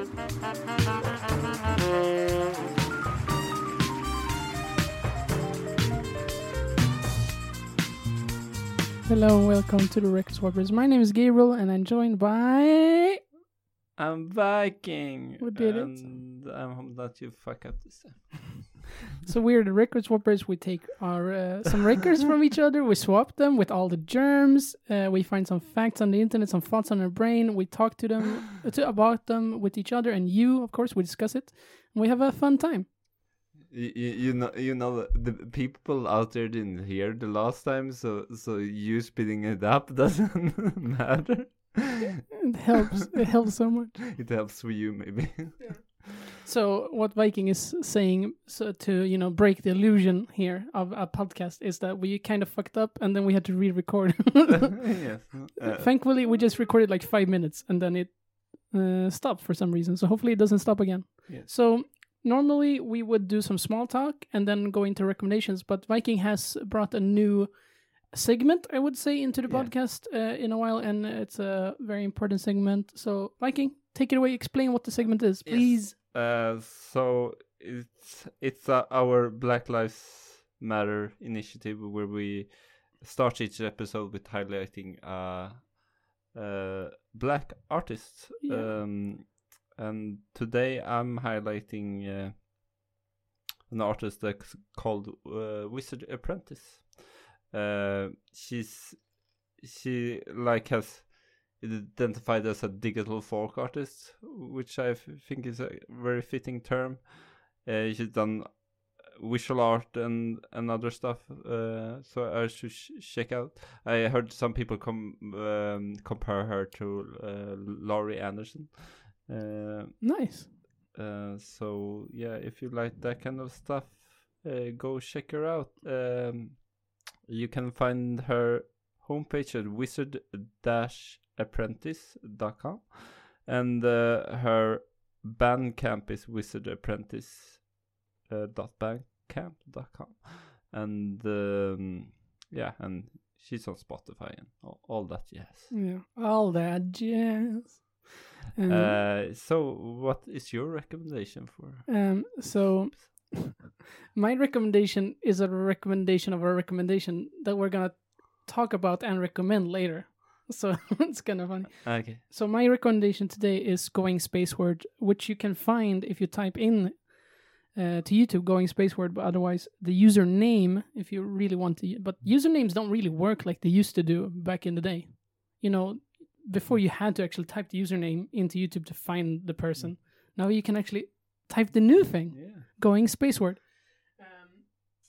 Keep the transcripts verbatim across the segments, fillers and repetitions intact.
Hello and welcome to the Record Swappers. My name is Gabriel and I'm joined by... I'm Viking. Who did and it? I'm not you fuck up this time. So we're the Record Swappers. We take our uh, some records from each other. We swap them with all the germs. Uh, we find some facts on the internet, some thoughts on our brain. We talk to them to, about them with each other. And you, of course, we discuss it. And we have a fun time. You, you, you know, you know, the people out there didn't hear the last time, so so you speeding it up doesn't matter. It helps. It helps so much. It helps for you, maybe. Yeah. So what Viking is saying, so to you know break the illusion here of a podcast, is that we kind of fucked up and then we had to re-record. Yes. Uh, Thankfully, we just recorded like five minutes and then it uh, stopped for some reason. So hopefully it doesn't stop again. Yes. So normally we would do some small talk and then go into recommendations, but Viking has brought a new segment, I would say, into the Yeah. podcast uh, in a while, and it's a very important segment. So Viking, take it away. Explain what the segment is, please. Yes. Uh, so it's it's uh, our Black Lives Matter initiative where we start each episode with highlighting uh, uh, black artists. Yeah. Um, and today I'm highlighting uh, an artist that's called uh, Wizard Apprentice. Uh, she's she like has identified as a digital folk artist, which I f- think is a very fitting term. Uh, she's done visual art and, and other stuff, uh, so I should sh- check out. I heard some people com- um, compare her to uh, Laurie Anderson. Uh, Nice. uh, so yeah, if you like that kind of stuff, uh, go check her out. Um, you can find her homepage at wizard dash apprentice dot com, and uh, her Bandcamp is wizard apprentice dot bandcamp dot com, and um, yeah, and she's on Spotify and all, all that jazz. Yeah, all that jazz. Um, Uh, so what is your recommendation for? um, so my recommendation is a recommendation of a recommendation that we're gonna talk about and recommend later. So it's kind of funny. Okay. So my recommendation today is Going Spaceward, which you can find if you type in uh, to YouTube Going Spaceward, but otherwise the username, if you really want to. But usernames don't really work like they used to do back in the day. You know, before you had to actually type the username into YouTube to find the person. Now you can actually type the new thing, Yeah. Going Spaceward. Um,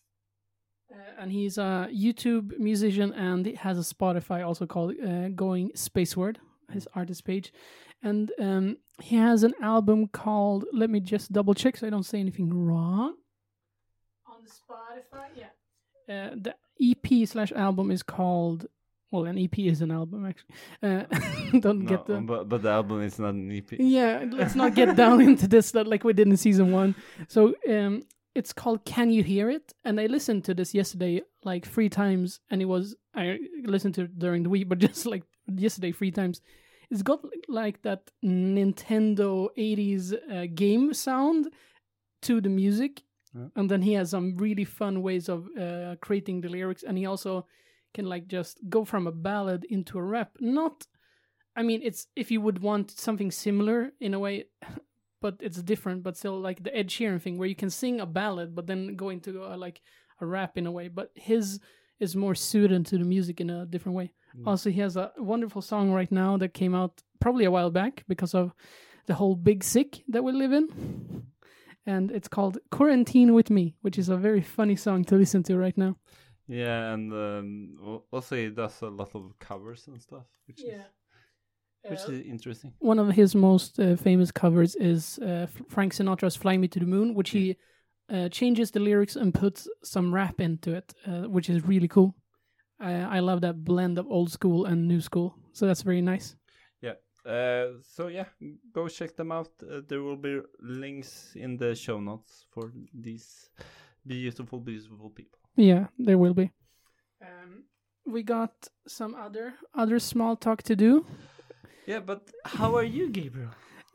uh, and he's a YouTube musician and he has a Spotify also called uh, Going Spaceward, his artist page. And um, he has an album called, let me just double check so I don't say anything wrong. On the Spotify, yeah. Uh, the E P slash album is called, well, an E P is an album actually. Uh, don't No, get the... but but the album is not an E P. Yeah, let's not get down into this that like we did in season one. So um, it's called Can You Hear It? And I listened to this yesterday like three times, and it was, I listened to it during the week, but just like yesterday three times. It's got like that Nintendo eighties uh, game sound to the music. Yeah. And then he has some really fun ways of uh, creating the lyrics. And he also can like just go from a ballad into a rap. Not, I mean, it's if you would want something similar in a way, but it's different, but still like the Ed Sheeran thing where you can sing a ballad, but then go into a, like a rap in a way. But his is more suited to the music in a different way. Mm. Also, he has a wonderful song right now that came out probably a while back because of the whole big sick that we live in. And it's called Quarantine With Me, which is a very funny song to listen to right now. Yeah, and um, al- also he does a lot of covers and stuff, which is which Uh, is interesting. One of his most uh, famous covers is uh, F- Frank Sinatra's Fly Me to the Moon, which he uh, changes the lyrics and puts some rap into it, uh, which is really cool. I, I love that blend of old school and new school. So that's very nice. Yeah. Uh, so yeah, go check them out. Uh, there will be links in the show notes for these beautiful, beautiful people. Yeah, there will be. Um, we got some other other small talk to do. Yeah, but how are you, Gabriel?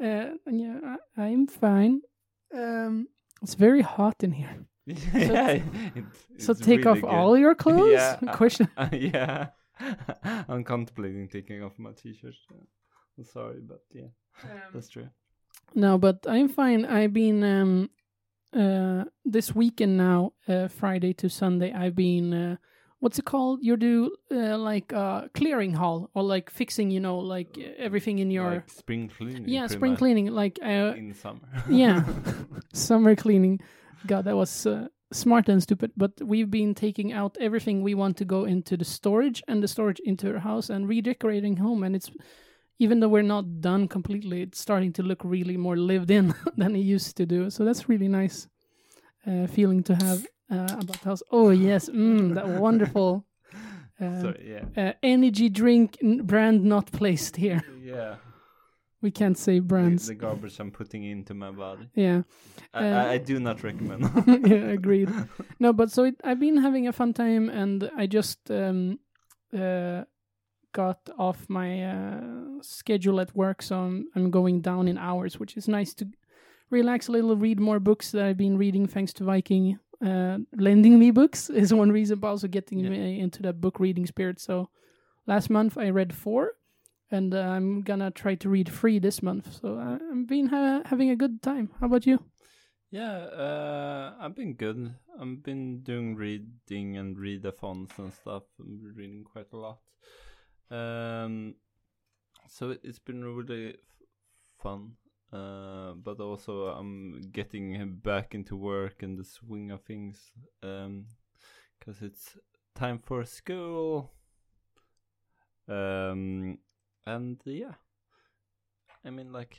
Uh, yeah, I, I'm fine. Um, it's very hot in here. yeah, it's, So it's take really off good. all your clothes? Yeah, Question. uh, yeah. I'm contemplating taking off my t-shirt. I'm sorry, but yeah, Um, that's true. No, but I'm fine. I've been um, uh, this weekend now, uh, Friday to Sunday. I've been uh, what's it called? You do uh, like uh, clearing hall or like fixing, you know, like everything in your Like spring cleaning. yeah, pretty spring much, cleaning, like uh, in summer. yeah, summer cleaning. God, that was uh, smart and stupid. But we've been taking out everything we want to go into the storage and the storage into our house and redecorating home, and it's. Even though we're not done completely, it's starting to look really more lived in than it used to do. So that's really nice uh, feeling to have uh, about the house. Oh, yes. Mm, that wonderful uh, Sorry, yeah. uh, energy drink n- brand not placed here. Yeah. We can't say The, brands. the garbage I'm putting into my body. Yeah. I, Uh, I, I do not recommend. Yeah, agreed. No, but so it, I've been having a fun time, and I just um, uh, got off my uh, schedule at work, so I'm, I'm going down in hours, which is nice to relax a little, read more books that I've been reading thanks to Viking uh, lending me books is one reason, but also getting Yeah. me into that book reading spirit. So last month I read four, and uh, I'm gonna try to read three this month. So I, I've been ha- having a good time. How about you? Yeah, uh, I've been good. I've been doing reading and readathons and stuff. I'm reading quite a lot. Um, so it, it's been really f- fun. Uh, but also I'm getting back into work and the swing of things. Um, because it's time for school. Um, and yeah, I mean, like,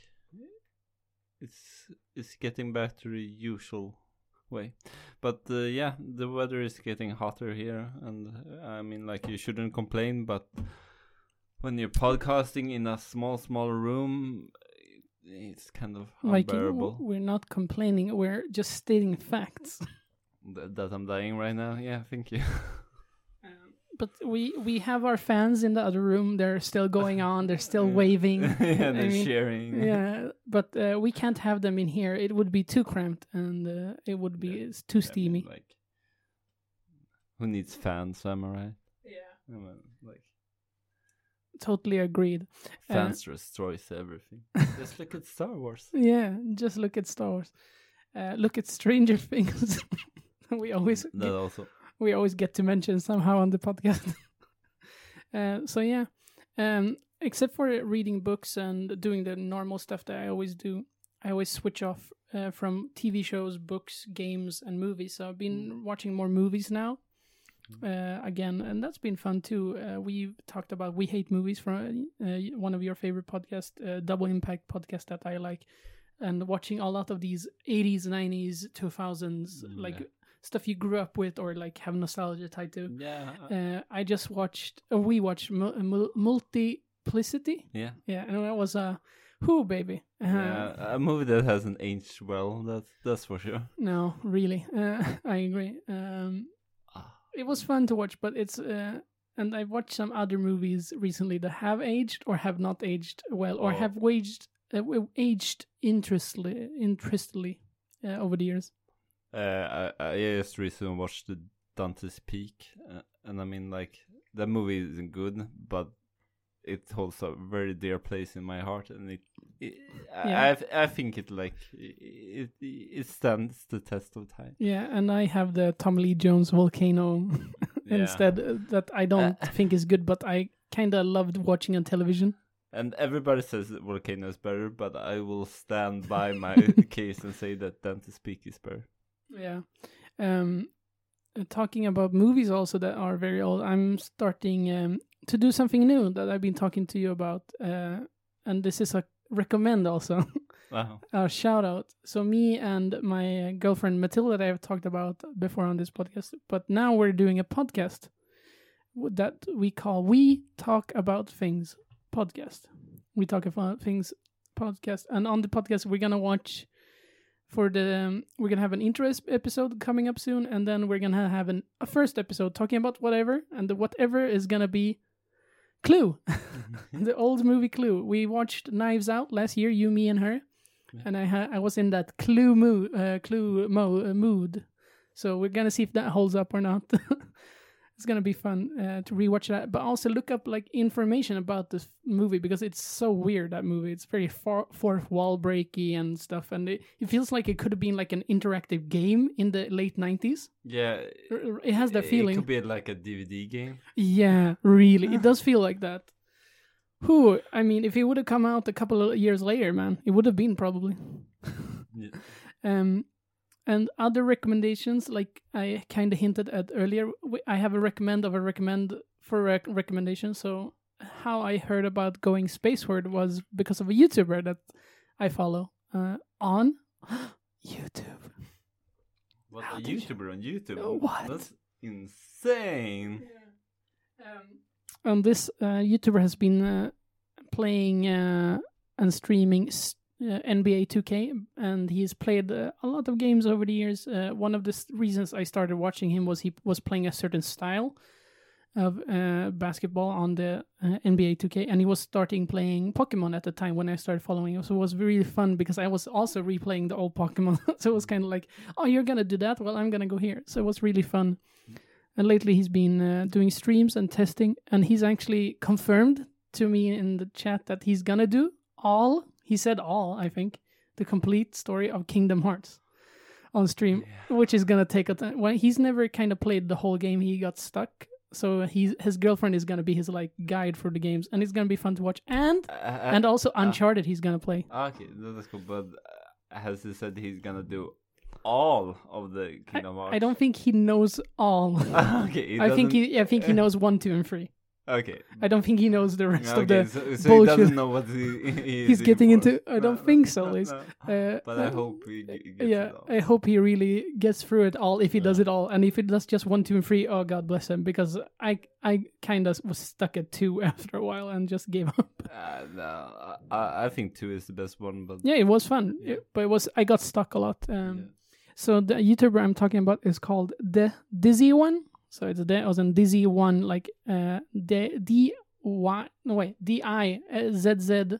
it's it's getting back to the usual way. But uh, yeah, the weather is getting hotter here, and uh, I mean, like, you shouldn't complain, but when you're podcasting in a small, small room, it's kind of Like, unbearable. w- we're not complaining, we're just stating facts. Th- that I'm dying right now. Yeah, thank you. Um, but we we have our fans in the other room. They're still going on. They're still Yeah. waving. Yeah, I they're mean, sharing. Yeah, but uh, we can't have them in here. It would be too cramped, and uh, it would be Yeah. it's too I mean, steamy. like, who needs fans? Am I right? Yeah, I mean, like, totally agreed. Uh, fans destroys everything. Just look at Star Wars. Yeah, just look at Star Wars. Uh, look at Stranger Things. we always That get, also. we always get to mention somehow on the podcast. uh, so yeah, um, except for reading books and doing the normal stuff that I always do, I always switch off uh, from T V shows, books, games, and movies. So I've been watching more movies now. Uh, again, and that's been fun too. Uh, we talked about We Hate Movies from uh, one of your favorite podcasts, uh, Double Impact podcast that I like, and watching a lot of these eighties, nineties, two thousands, Mm, like yeah. stuff you grew up with or like have nostalgia tied to. Yeah. uh, Uh, I just watched, or we watched Mul- Mul- Multiplicity. yeah. Yeah, and that was a who baby. Uh, Yeah, a movie that hasn't aged well. That's that's for sure. No, really, uh, I agree. Um, Ah. it was fun to watch, but it's uh, and I've watched some other movies recently that have aged or have not aged well, or Oh. have waged uh, w- aged interestly, interestly uh, over the years. Uh, I, I just recently watched the Dante's Peak, uh, and I mean, like, that movie isn't good, but it holds a very dear place in my heart, and it, it Yeah. I, I think it like it it stands the test of time. Yeah, and I have the Tom Lee Jones Volcano Yeah. instead uh, that I don't Uh, think is good, but I kind of loved watching on television. And everybody says that Volcano is better, but I will stand by my case and say that Dante's Peak is better. Yeah. Um, uh, talking about movies also that are very old, I'm starting um, to do something new that I've been talking to you about. Uh, and this is a recommend also, Wow. a shout out. So me and my uh, girlfriend Matilda that I've talked about before on this podcast, but now we're doing a podcast w- that we call We Talk About Things podcast. We Talk About Things podcast. And on the podcast, we're going to watch for the um, we're gonna have an intro es- episode coming up soon, and then we're gonna have an, a first episode talking about whatever, and the whatever is gonna be Clue, the old movie Clue. We watched Knives Out last year, you, me, and her, Yeah. and I ha- I was in that Clue mood, uh, Clue mo- uh, mood. So we're gonna see if that holds up or not. It's gonna be fun uh, to rewatch that, but also look up like information about this movie because it's so weird. That movie, it's very far- fourth wall breaky and stuff, and it, it feels like it could have been like an interactive game in the late nineties. Yeah, It has that feeling. It could be like a D V D game. Yeah, really, it does feel like that. Who? I mean, if it would have come out a couple of years later, man, it would have been probably. Yeah. Um. And other recommendations, like I kind of hinted at earlier, I have a recommend of a recommend for a rec- recommendation. So how I heard about Going Spaceward was because of a YouTuber that I follow uh, on YouTube. What, How a did you- YouTuber on YouTube? Uh, what? That's insane. Um, and this uh, YouTuber has been uh, playing uh, and streaming s- uh, N B A two K, and he's played uh, a lot of games over the years. Uh, one of the s- reasons I started watching him was he was playing a certain style of uh, basketball on the uh, N B A two K, and he was starting playing Pokemon at the time when I started following him. So it was really fun because I was also replaying the old Pokemon. So it was kind of like, oh, you're gonna do that? Well, I'm gonna go here. So it was really fun. And lately he's been uh, doing streams and testing, and he's actually confirmed to me in the chat that he's gonna do all, he said all, I think, the complete story of Kingdom Hearts on stream, Yeah. which is gonna take a time. Well, he's never kind of played the whole game, he got stuck. So he's, his girlfriend is gonna be his like guide for the games, and it's gonna be fun to watch. And Uh, and also Uncharted he's gonna play. Okay, that's cool. But uh, has he said he's gonna do all of the Kingdom Hearts? I don't think he knows all. Okay, he I think doesn't- he I think he knows one, two, and three. Okay. I don't think he knows the rest of Okay, the so, so he bullshit doesn't know what he, he he's is getting in for. into. I No, don't no, think so, no, Liz. no. Uh, But I uh, hope he g- gets yeah, it all. I hope he really gets through it all. If he does Yeah. it all, and if it does just one, two, and three, oh God bless him. Because I I kind of was stuck at two after a while and just gave up. Uh, no, I, I think two is the best one, but Yeah, it was fun, Yeah. It- but it was I got stuck a lot. Um, yeah. So the YouTuber I'm talking about is called the Dizzy One. So it's the as in Dizzy One, like uh D D Y no wait D I Z Z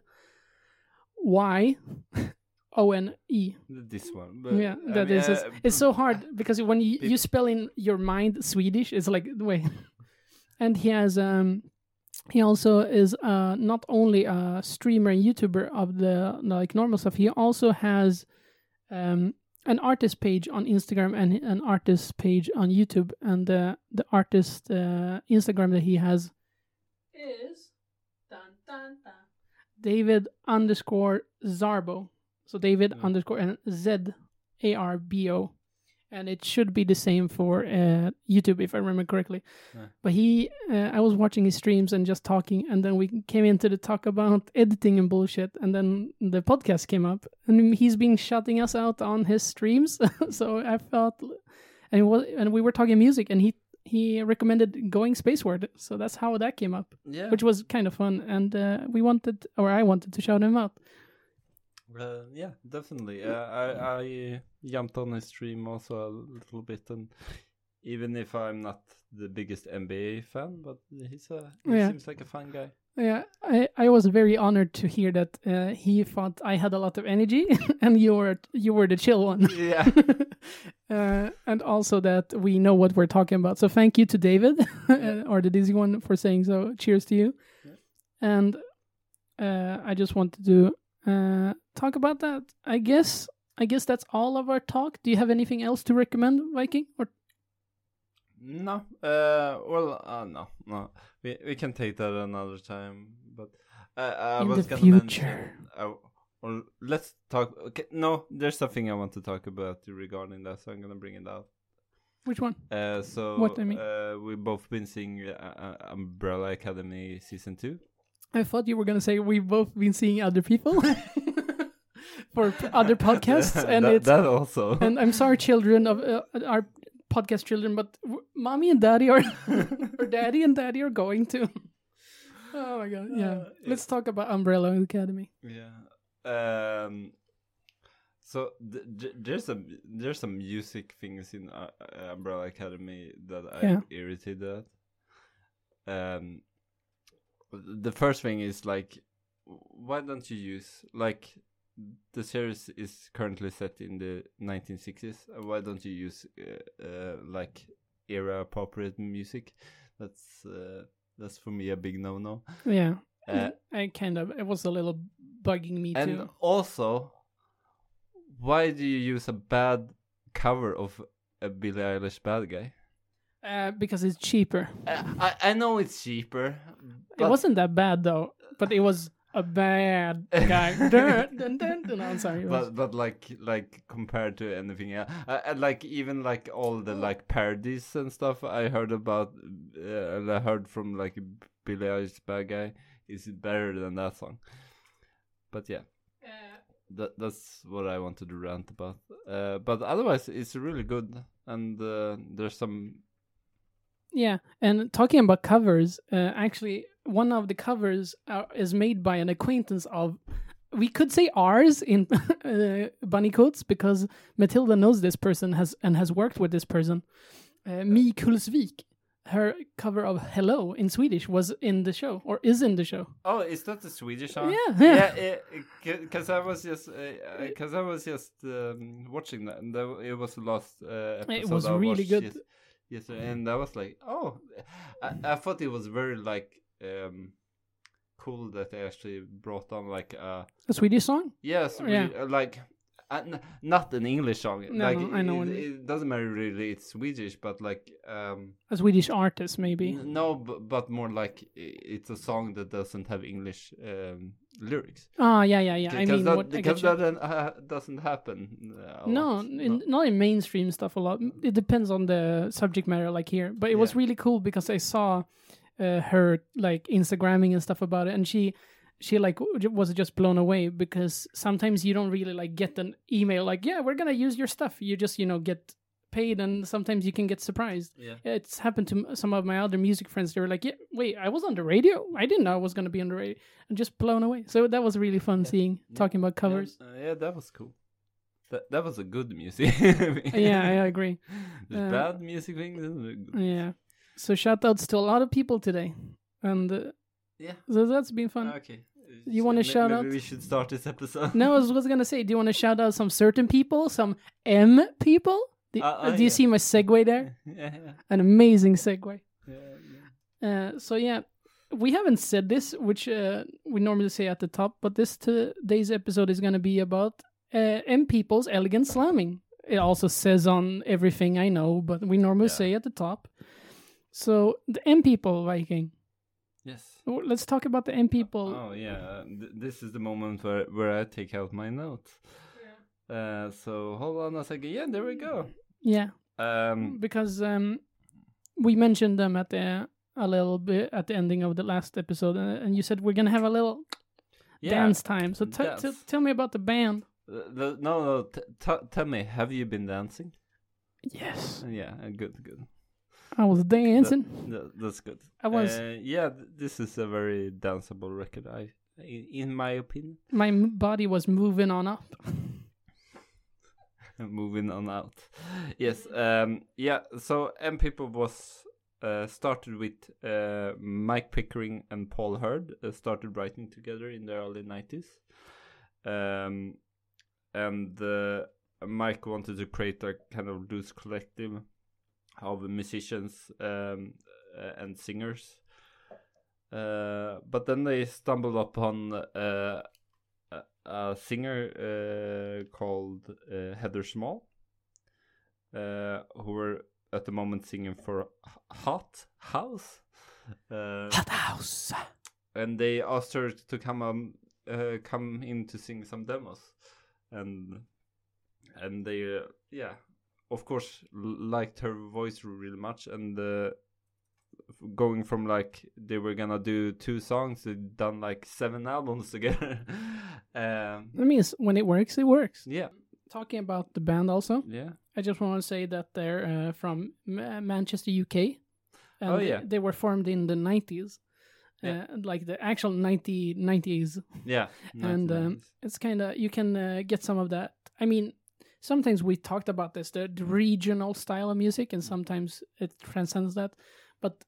Y O N E. This one. But, Yeah, I that mean, is. It's, uh, it's so hard because when you, Pe- you spell in your mind Swedish, it's like the way. And he has um, he also is uh not only a streamer and YouTuber of the like normal stuff. He also has um an artist page on Instagram and an artist page on YouTube. And the the artist uh, Instagram that he has is dun, dun, dun, David underscore Zarbo. So David Mm. underscore and Z A R B O. And it should be the same for uh, YouTube, if I remember correctly. Yeah. But he, uh, I was watching his streams and just talking, and then we came into the talk about editing and bullshit, and then the podcast came up, and he's been shouting us out on his streams. So I felt, and it was, and we were talking music, and he he recommended Going Spaceward. So that's how that came up, yeah. which was kind of fun, and uh, we wanted, or I wanted to shout him out. Uh, yeah, definitely. Uh, I I jumped on his stream also a little bit, and even if I'm not the biggest N B A fan, but he's a he Yeah. seems like a fun guy. Yeah, I, I was very honored to hear that uh, he thought I had a lot of energy, and you were you were the chill one. Yeah. uh, and also that we know what we're talking about. So thank you to David, uh, or the Dizzy One, for saying so. Cheers to you. Yeah. And uh, I just wanted to uh, talk about that. I guess I guess that's all of our talk. Do you have anything else to recommend, Viking? Or No. Uh. Well. Uh. No. No. We we can take that another time. But uh, I In was the gonna future. mention. Uh, or let's talk. Okay. No. There's something I want to talk about regarding that, so I'm gonna bring it out. which one? Uh. So. What, I mean? Uh. We've both been seeing uh, uh, Umbrella Academy season two. I thought you were gonna say we've both been seeing other people for p- other podcasts, and that, it's that also. and I'm sorry, children of uh, our podcast children, but w- mommy and daddy are or daddy and daddy are going to. Oh my god! Yeah, Uh, let's talk about Umbrella Academy. Yeah. Um. So th- th- there's some there's some music things in uh, uh, Umbrella Academy that I'm Yeah. irritated at. Um. the first thing is like, why don't you use like the series is currently set in the nineteen sixties. Why don't you use uh, uh, like era appropriate music? That's uh, that's for me a big no no. Yeah, uh, I kind of it was a little bugging me and too. Also, why do you use a bad cover of a Billie Eilish Bad Guy? Uh, because it's cheaper. Uh, I I know it's cheaper. It wasn't that bad though, but it was a bad guy. dun, dun, dun, dun. No, I'm sorry. But but like like compared to anything else, uh, and like even like all the like parodies and stuff I heard about, uh, and I heard from like Billie Eilish Bad Guy is better than that song. But yeah, uh, that that's what I wanted to rant about. Uh, but otherwise, it's really good, and uh, there's some. Yeah, and talking about covers, uh, actually, one of the covers are, is made by an acquaintance of, we could say ours in uh, bunny coats, because Matilda knows this person has and has worked with this person. Uh, Mi Kulsvik, her cover of Hello in Swedish was in the show, or is in the show. Oh, is that the Swedish song? Yeah, yeah. Yeah, because I was just because uh, I was just um, watching that, and that, it was the last uh, episode. It was I really good. Yes, yes, and I was like, oh, I, I thought it was very like um, cool that they actually brought on like uh, a Swedish song. Yes, yeah, really, like. Uh, n- not an English song. No, like no, I know it, it, it doesn't matter really. It's Swedish, but like um, a Swedish artist, maybe. N- no, but, but more like it's a song that doesn't have English um, lyrics. Oh yeah, yeah, yeah. I mean, that, what, because I that uh, doesn't happen. Uh, no, in, no, not in mainstream stuff a lot. It depends on the subject matter, like here. But it yeah. was really cool because I saw uh, her like Instagramming and stuff about it, and she. She like was just blown away, because sometimes you don't really like get an email like, yeah, we're gonna use your stuff. You just, you know, get paid, and sometimes you can get surprised. Yeah, it's happened to some of my other music friends. They were like, yeah, wait, I was on the radio. I didn't know I was gonna be on the radio, and just blown away. So that was really fun yeah. seeing yeah. talking about covers. Yeah, uh, yeah, that was cool. That that was a good music. Yeah, I agree. There's uh, bad music things. Yeah. So shout outs to a lot of people today, and uh, yeah, so that's been fun. Okay. You want to shout maybe out? Maybe we should start this episode. No, I was, was gonna say, do you want to shout out some certain people, some M people? Do, uh, uh, do you yeah. see my segue there? Yeah, yeah. An amazing segue. Yeah, yeah. Uh, so yeah, we haven't said this, which uh, we normally say at the top, but this today's episode is gonna be about uh, M people's elegant slamming. It also says on everything I know, but we normally yeah. say at the top. So the M people, Viking. Yes. Let's talk about the M people. Oh yeah, uh, th- this is the moment where where I take out my notes. Yeah. Uh, so hold on a second. Yeah, there we go. Yeah. Um, because um, we mentioned them at the a little bit at the ending of the last episode, uh, and you said we're gonna have a little yeah, dance time. So t- t- tell me about the band. Uh, the, no, no. T- t- tell me, have you been dancing? Yes. Yeah. Uh, good. Good. I was dancing. That, that, that's good. I was. Uh, yeah, th- this is a very danceable record. I, in, in my opinion. My m- body was moving on up. Moving on out. Yes. Um. Yeah. So M People was uh, started with uh, Mike Pickering and Paul Hurd. Uh, started writing together in the early nineties. Um, and uh, Mike wanted to create a kind of loose collective of musicians um, uh, and singers, uh, but then they stumbled upon uh, a, a singer uh, called uh, Heather Small, uh, who were at the moment singing for Hot House. Uh, Hot House, and they asked her to come um, uh, come in to sing some demos, and and they uh, yeah. Of course, liked her voice really much, and uh, going from like they were gonna do two songs, they'd done like seven albums together. um, I mean, when it works, it works. Yeah. Talking about the band, also. Yeah. I just want to say that they're uh, from M- Manchester, U K. And oh yeah. They, they were formed in the nineties, yeah. uh, like the actual ninety nineties. Yeah. And um, it's kind of you can uh, get some of that. I mean. Sometimes we talked about this, the, the regional style of music, and sometimes it transcends that. But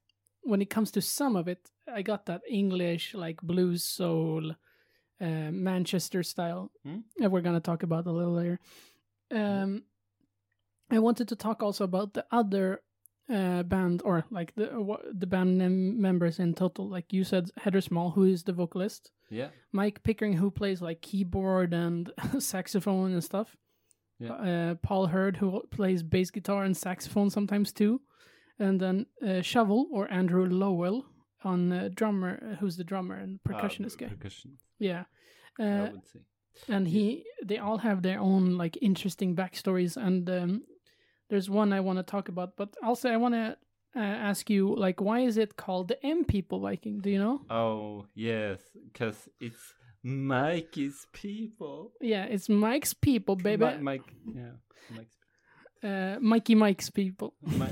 when it comes to some of it, I got that English, like blues soul, uh, Manchester style. Mm. And we're gonna talk about a little later. Um, I wanted to talk also about the other uh, band, or like the uh, the band mem- members in total. Like you said, Heather Small, who is the vocalist. Yeah. Mike Pickering, who plays like keyboard and saxophone and stuff. Yeah. Uh, Paul Hurd, who plays bass guitar and saxophone sometimes too. And then uh, Shovel, or Andrew Lowell, on uh, drummer, who's the drummer and percussionist uh, guy. Percussion. Yeah. Uh, I would say. and he, they all have their own like interesting backstories, and um, there's one I want to talk about. But also, I want to uh, ask you, like, why is it called the M People Viking? Do you know? Oh yes, because it's Mikey's people. Yeah, it's Mike's people, baby. Mi- Mike, yeah, Mike's. Uh, Mikey Mike's people. My,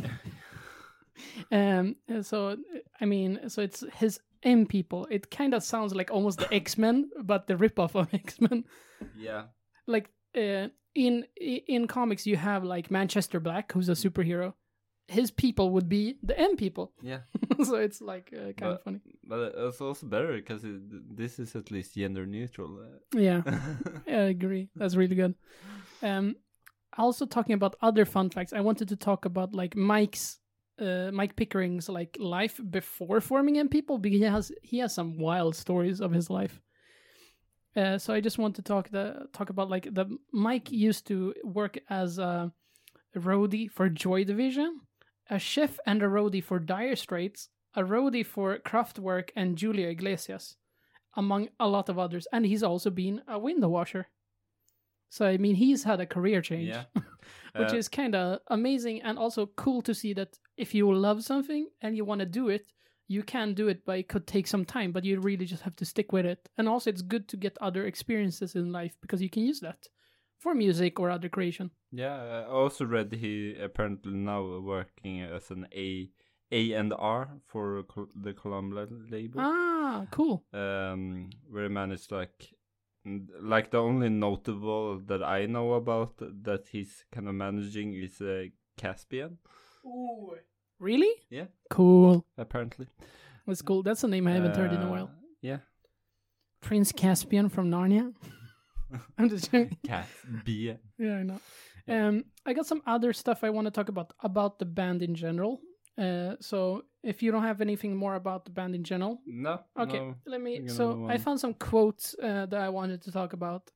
Um, so I mean, so it's his M people. It kind of sounds like almost the X-Men, but the ripoff of X-Men. yeah, Like uh, in in comics, you have like Manchester Black, who's a superhero. His people would be the M people. yeah. So it's like uh, kind But- of funny. But it's also better because this is at least gender neutral. uh. Yeah, I agree. That's really good. Um, also talking about other fun facts, I wanted to talk about like Mike's. Uh, Mike Pickering's like life before forming M People, because he has he has some wild stories of his life. Uh, so I just want to talk the talk about like the Mike used to work as a roadie for Joy Division, a chef and a roadie for Dire Straits, a roadie for Kraftwerk and Julia Iglesias, among a lot of others. And he's also been a window washer. So I mean, he's had a career change. Yeah. Which Uh, is kind of amazing and also cool to see that if you love something and you want to do it, you can do it, but it could take some time, but you really just have to stick with it. And also it's good to get other experiences in life because you can use that for music or other creation. Yeah, I also read he apparently now working as an A A and R for Col- the Columbia label. Ah, cool. Um, where he managed like n- like the only notable that I know about that he's kind of managing is uh, Caspian. Ooh. Really? Yeah, Cool. apparently. That's cool. That's a name I haven't heard in a while. Uh, Yeah, Prince Caspian from Narnia. I'm just joking. Caspian. Yeah, I know. Um, I got some other stuff I want to talk about about the band in general. Uh, so if you don't have anything more about the band in general, No. okay, no. let we're me. gonna So move I on. found some quotes uh, that I wanted to talk about.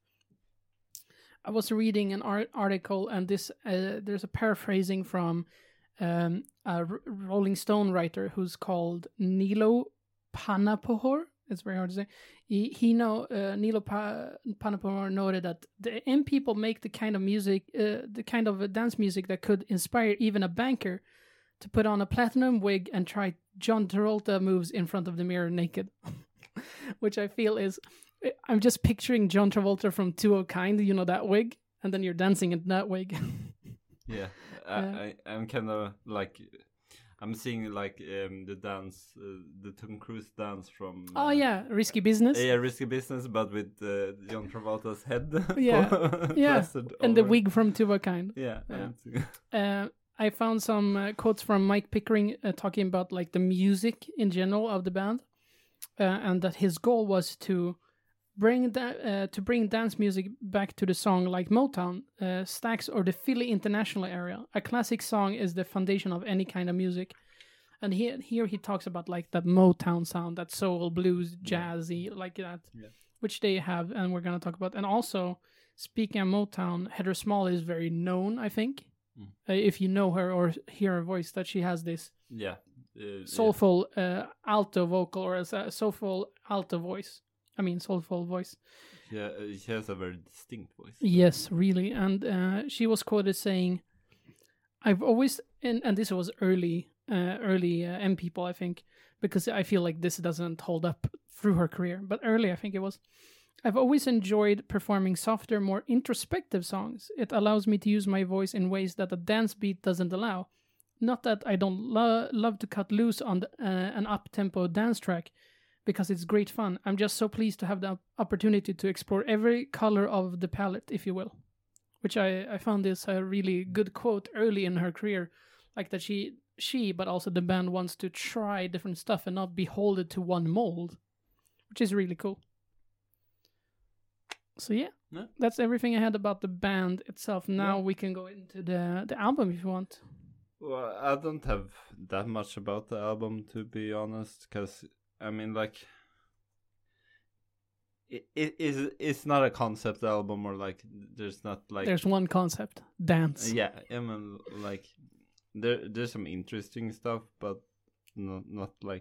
I was reading an art- article, and this uh, there's a paraphrasing from um, a R- Rolling Stone writer who's called Nilo Panapohor. It's very hard to say. He, he know uh, Nilo pa- Panapohor noted that the M people make the kind of music, uh, the kind of uh, dance music that could inspire even a banker to put on a platinum wig and try John Travolta moves in front of the mirror naked. Which I feel is, I'm just picturing John Travolta from Two of Kind, you know, that wig, and then you're dancing in that wig. Yeah, I, Uh, I I'm kind of like I'm seeing like um the dance, uh, the Tom Cruise dance from. Uh, Oh yeah, Risky Business. Yeah, Risky Business, but with uh, John Travolta's head. Yeah, yeah, plastered and the over. wig from Two of Kind. Yeah, Yeah. and- Uh, I found some uh, quotes from Mike Pickering uh, talking about like the music in general of the band, uh, and that his goal was to bring that uh, to bring dance music back to the song like Motown, uh, Stax, or the Philly International area. A classic song is the foundation of any kind of music, and here here he talks about like that Motown sound, that soul, blues, jazzy, like that, Yeah. which they have, and we're gonna talk about. And also, speaking of Motown, Heather Small is very known, I think. Mm. Uh, if you know her or hear her voice, that she has this yeah, uh, soulful uh, alto vocal, or as a soulful alto voice. I mean, soulful voice. Yeah, yeah, uh, she has a very distinct voice. Yes, really. And uh, she was quoted saying, "I've always," and, and this was early, uh, early uh, M people, I think, because I feel like this doesn't hold up through her career, but early, I think it was. I've always enjoyed performing softer, more introspective songs. It allows me to use my voice in ways that a dance beat doesn't allow. Not that I don't lo- love to cut loose on the, uh, an up-tempo dance track, because it's great fun. I'm just so pleased to have the opportunity to explore every color of the palette, if you will." Which I, I found this a really good quote early in her career. Like that she she, but also the band, wants to try different stuff and not be beholden to one mold, which is really cool. So yeah, yeah. that's everything I had about the band itself. Now yeah. we can go into the the album if you want. Well, I don't have that much about the album, to be honest, because I mean, like, it, it is it's not a concept album, or like there's not like there's one concept, dance. Yeah, I mean, like there there's some interesting stuff, but not not like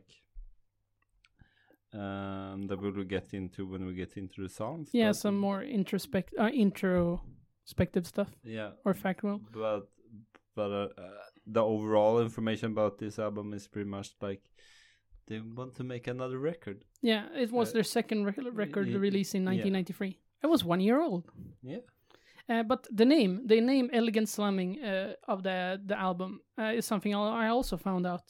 um that we will get into when we get into the songs. Yeah, but, some more introspect uh, introspective stuff. Yeah, or factual. But but uh, uh, the overall information about this album is pretty much like they want to make another record. Yeah, it was uh, their second rec- record y- released in nineteen ninety-three. Yeah. I was one year old. Yeah. Uh, but the name, the name Elegant Slumming uh, of the the album uh, is something I also found out.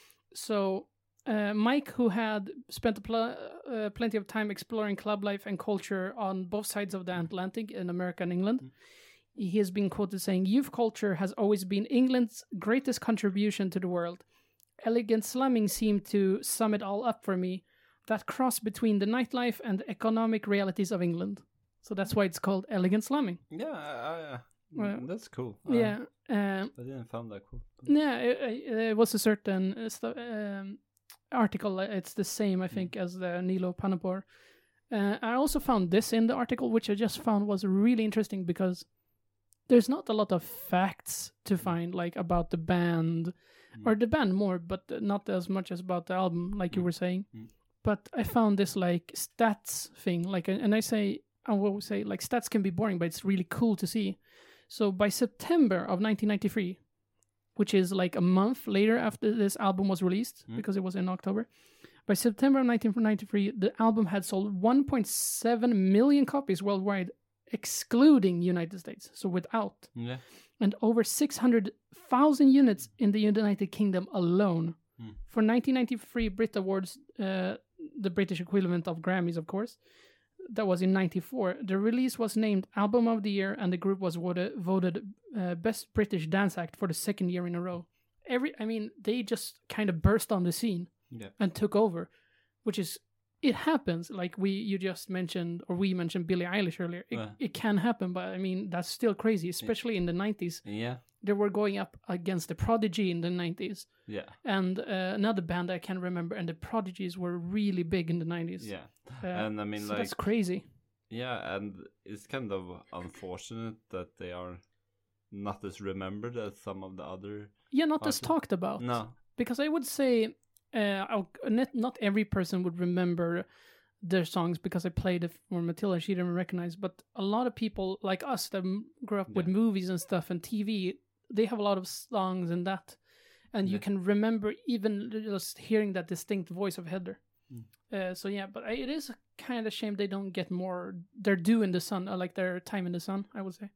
So uh, Mike, who had spent a pl- uh, plenty of time exploring club life and culture on both sides of the Atlantic in America and England, mm. he has been quoted saying, "Youth culture has always been England's greatest contribution to the world. Elegant Slumming seemed to sum it all up for me, that cross between the nightlife and the economic realities of England." So that's why it's called Elegant Slumming. Yeah, I, I, well, that's cool. Yeah. Um, I didn't find that cool. Yeah, it, it was a certain uh, st- um, article. It's the same, I think, mm. as the Nilo Panapor. Uh, I also found this in the article, which I just found was really interesting because there's not a lot of facts to find, like about the band, mm. or the band more, but not as much as about the album, like mm. you were saying. Mm. But I found this like stats thing, like, and I say, I will say, like, stats can be boring, but it's really cool to see. So by September of nineteen ninety-three, which is like a month later after this album was released, mm. because it was in October, by September of nineteen ninety-three, the album had sold one point seven million copies worldwide, excluding United States, so without, yeah. and over six hundred thousand units in the United Kingdom alone. Mm. For nineteen ninety-three Brit Awards, uh, the British equivalent of Grammys, of course, that was in ninety-four. The release was named Album of the Year, and the group was voted, voted uh, Best British Dance Act for the second year in a row. Every, I mean, they just kind of burst on the scene yeah. and took over, which is, it happens. Like we, you just mentioned, or we mentioned Billie Eilish earlier. It, uh. it can happen, but I mean, that's still crazy, especially yeah. in the nineties. Yeah. They were going up against the Prodigy in the nineties. Yeah. And uh, another band I can remember, and the Prodigies were really big in the nineties. Yeah. Uh, and I mean, so like, that's crazy. Yeah, and it's kind of unfortunate that they are not as remembered as some of the other. Yeah, not artists. as talked about. No. Because I would say uh, not, not every person would remember their songs because I played it for Matilda, she didn't recognize, but a lot of people like us that grew up yeah. with movies and stuff and T V, they have a lot of songs and that, and you yeah. can remember even just hearing that distinct voice of Heather. Mm. Uh, so yeah, but I, it is kind of shame they don't get more their due in the sun, uh, like their time in the sun, I would say.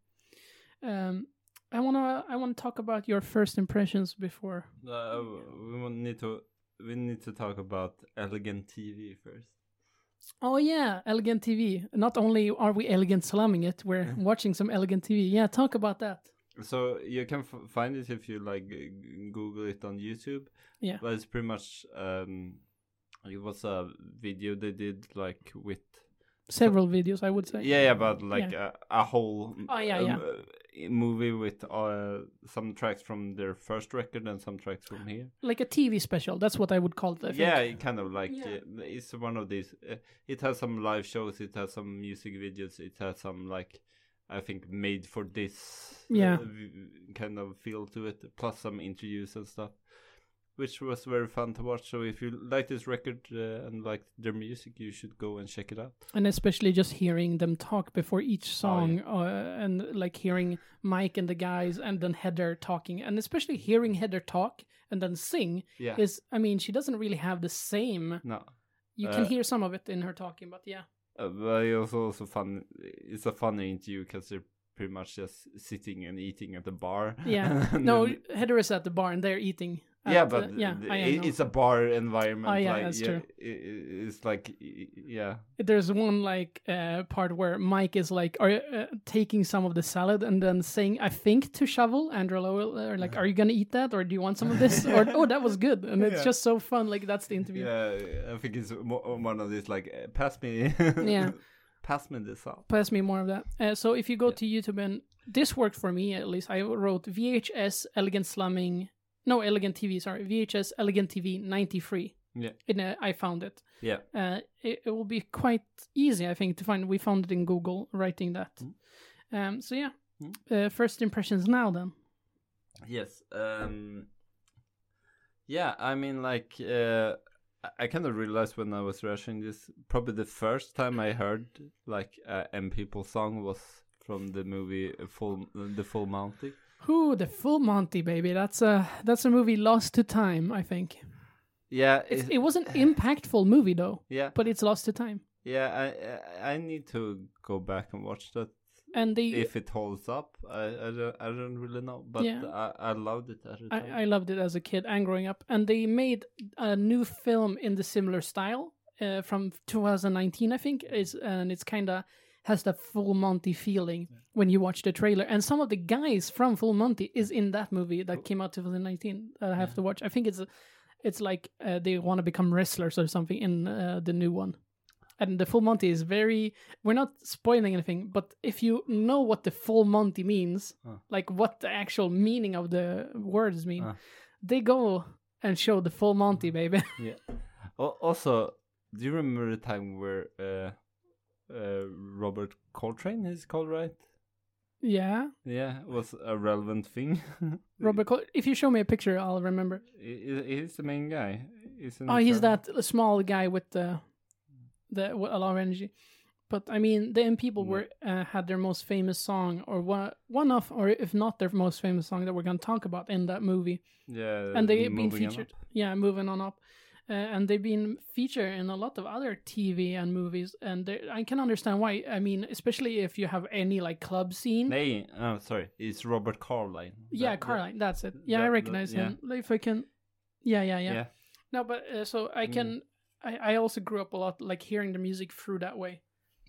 Um, I wanna I wanna talk about your first impressions before. Uh, we need to we need to talk about Elegant T V first. Oh yeah, Elegant T V. Not only are we Elegant Slumming it, we're watching some Elegant T V. Yeah, talk about that. So you can f- find it if you like Google it on YouTube. Yeah. But it's pretty much um, it was a video they did like with several so, videos, I would say. Yeah, yeah, but like yeah. a, a whole oh, yeah, um, yeah. Uh, movie with uh, some tracks from their first record and some tracks from here. Like a T V special. That's what I would call it. I yeah, think. It kind of like yeah. uh, it's one of these. Uh, it has some live shows. It has some music videos. It has some like. I think made for this yeah. uh, kind of feel to it, plus some interviews and stuff, which was very fun to watch. So if you like this record uh, and like their music, you should go and check it out. And especially just hearing them talk before each song, oh, yeah. uh, and like hearing Mike and the guys, and then Heather talking, and especially hearing Heather talk and then sing yeah. is, I mean, she doesn't really have the same. No, you uh, can hear some of it in her talking, but yeah. Uh, but it's also fun. It's a funny interview because they're pretty much just sitting and eating at the bar. Yeah. No, Heather is at the bar and they're eating Yeah, At, but uh, yeah, th- I it- know. it's a bar environment. Oh, yeah, like, that's yeah, true. i- i- It's like, i- yeah, There's one like uh, part where Mike is like, are you, uh, taking some of the salad and then saying, "I think" to Shovel. Andrew Lowell, uh, like, "Are you gonna eat that, or do you want some of this?" Or, "Oh, that was good," and it's Yeah. just so fun. Like that's the interview. yeah. I think it's mo- one of these like, uh, pass me, Yeah. pass me this up. Pass me more of that. Uh, so if you go Yeah. to YouTube, and this worked for me at least. I wrote V H S Elegant Slumming, no Elegant T V. Sorry, V H S Elegant T V ninety-three. Yeah, In a, I found it. yeah. Uh, it, it will be quite easy, I think, to find. We found it in Google, writing that. Mm. Um, so yeah, Mm. uh, first impressions now then. Yes. Um. Yeah, I mean, like, uh, I- I kind of realized when I was rushing this, probably the first time I heard like a M People song was from the movie Full, the Full Monty. Ooh, the Full Monty, baby. That's a that's a movie lost to time, I think. Yeah, It's, it- it was an impactful movie though, yeah, but it's lost to time. yeah. I I I need to go back and watch that And they, if it holds up. I I don't, I don't really know, but Yeah. I I loved it at the time. I, I loved it as a kid and growing up. And they made a new film in the similar style uh, from two thousand nineteen, I think. Is and it's kind of has that Full Monty feeling when you watch the trailer. And some of the guys from Full Monty is in that movie that came out twenty nineteen that I have to watch. I think it's a, it's like uh, they want to become wrestlers or something in uh, the new one. And the Full Monty is very. We're not spoiling anything, but if you know what the Full Monty means, Huh. like what the actual meaning of the words mean, Huh. they go and show the Full Monty, baby. Yeah. Al- Also, do you remember the time where uh, uh, Robert Coltrane is called, right? Yeah, Yeah, was a relevant thing. Robert. Col- if you show me a picture, I'll remember. He- He's the main guy. Isn't Oh, he, he's Charlie? that small guy with the the with a lot of energy. But I mean, the M People Mm. were uh, had their most famous song, or one one of, or if not their most famous song that we're gonna talk about in that movie. Yeah, And they've been moving on featured. up. Yeah, moving on up. Uh, and they've been featured in a lot of other T V and movies, and they- I can understand why. I mean, especially if you have any like club scene. Nay, oh, sorry, it's Robert Carlyle. yeah, That- Carline, that's it. Yeah, that- I that- recognize him. If I can, yeah, yeah, that- yeah. Yeah. No, but uh, so I Mm. can. I, I also grew up a lot like hearing the music through that way,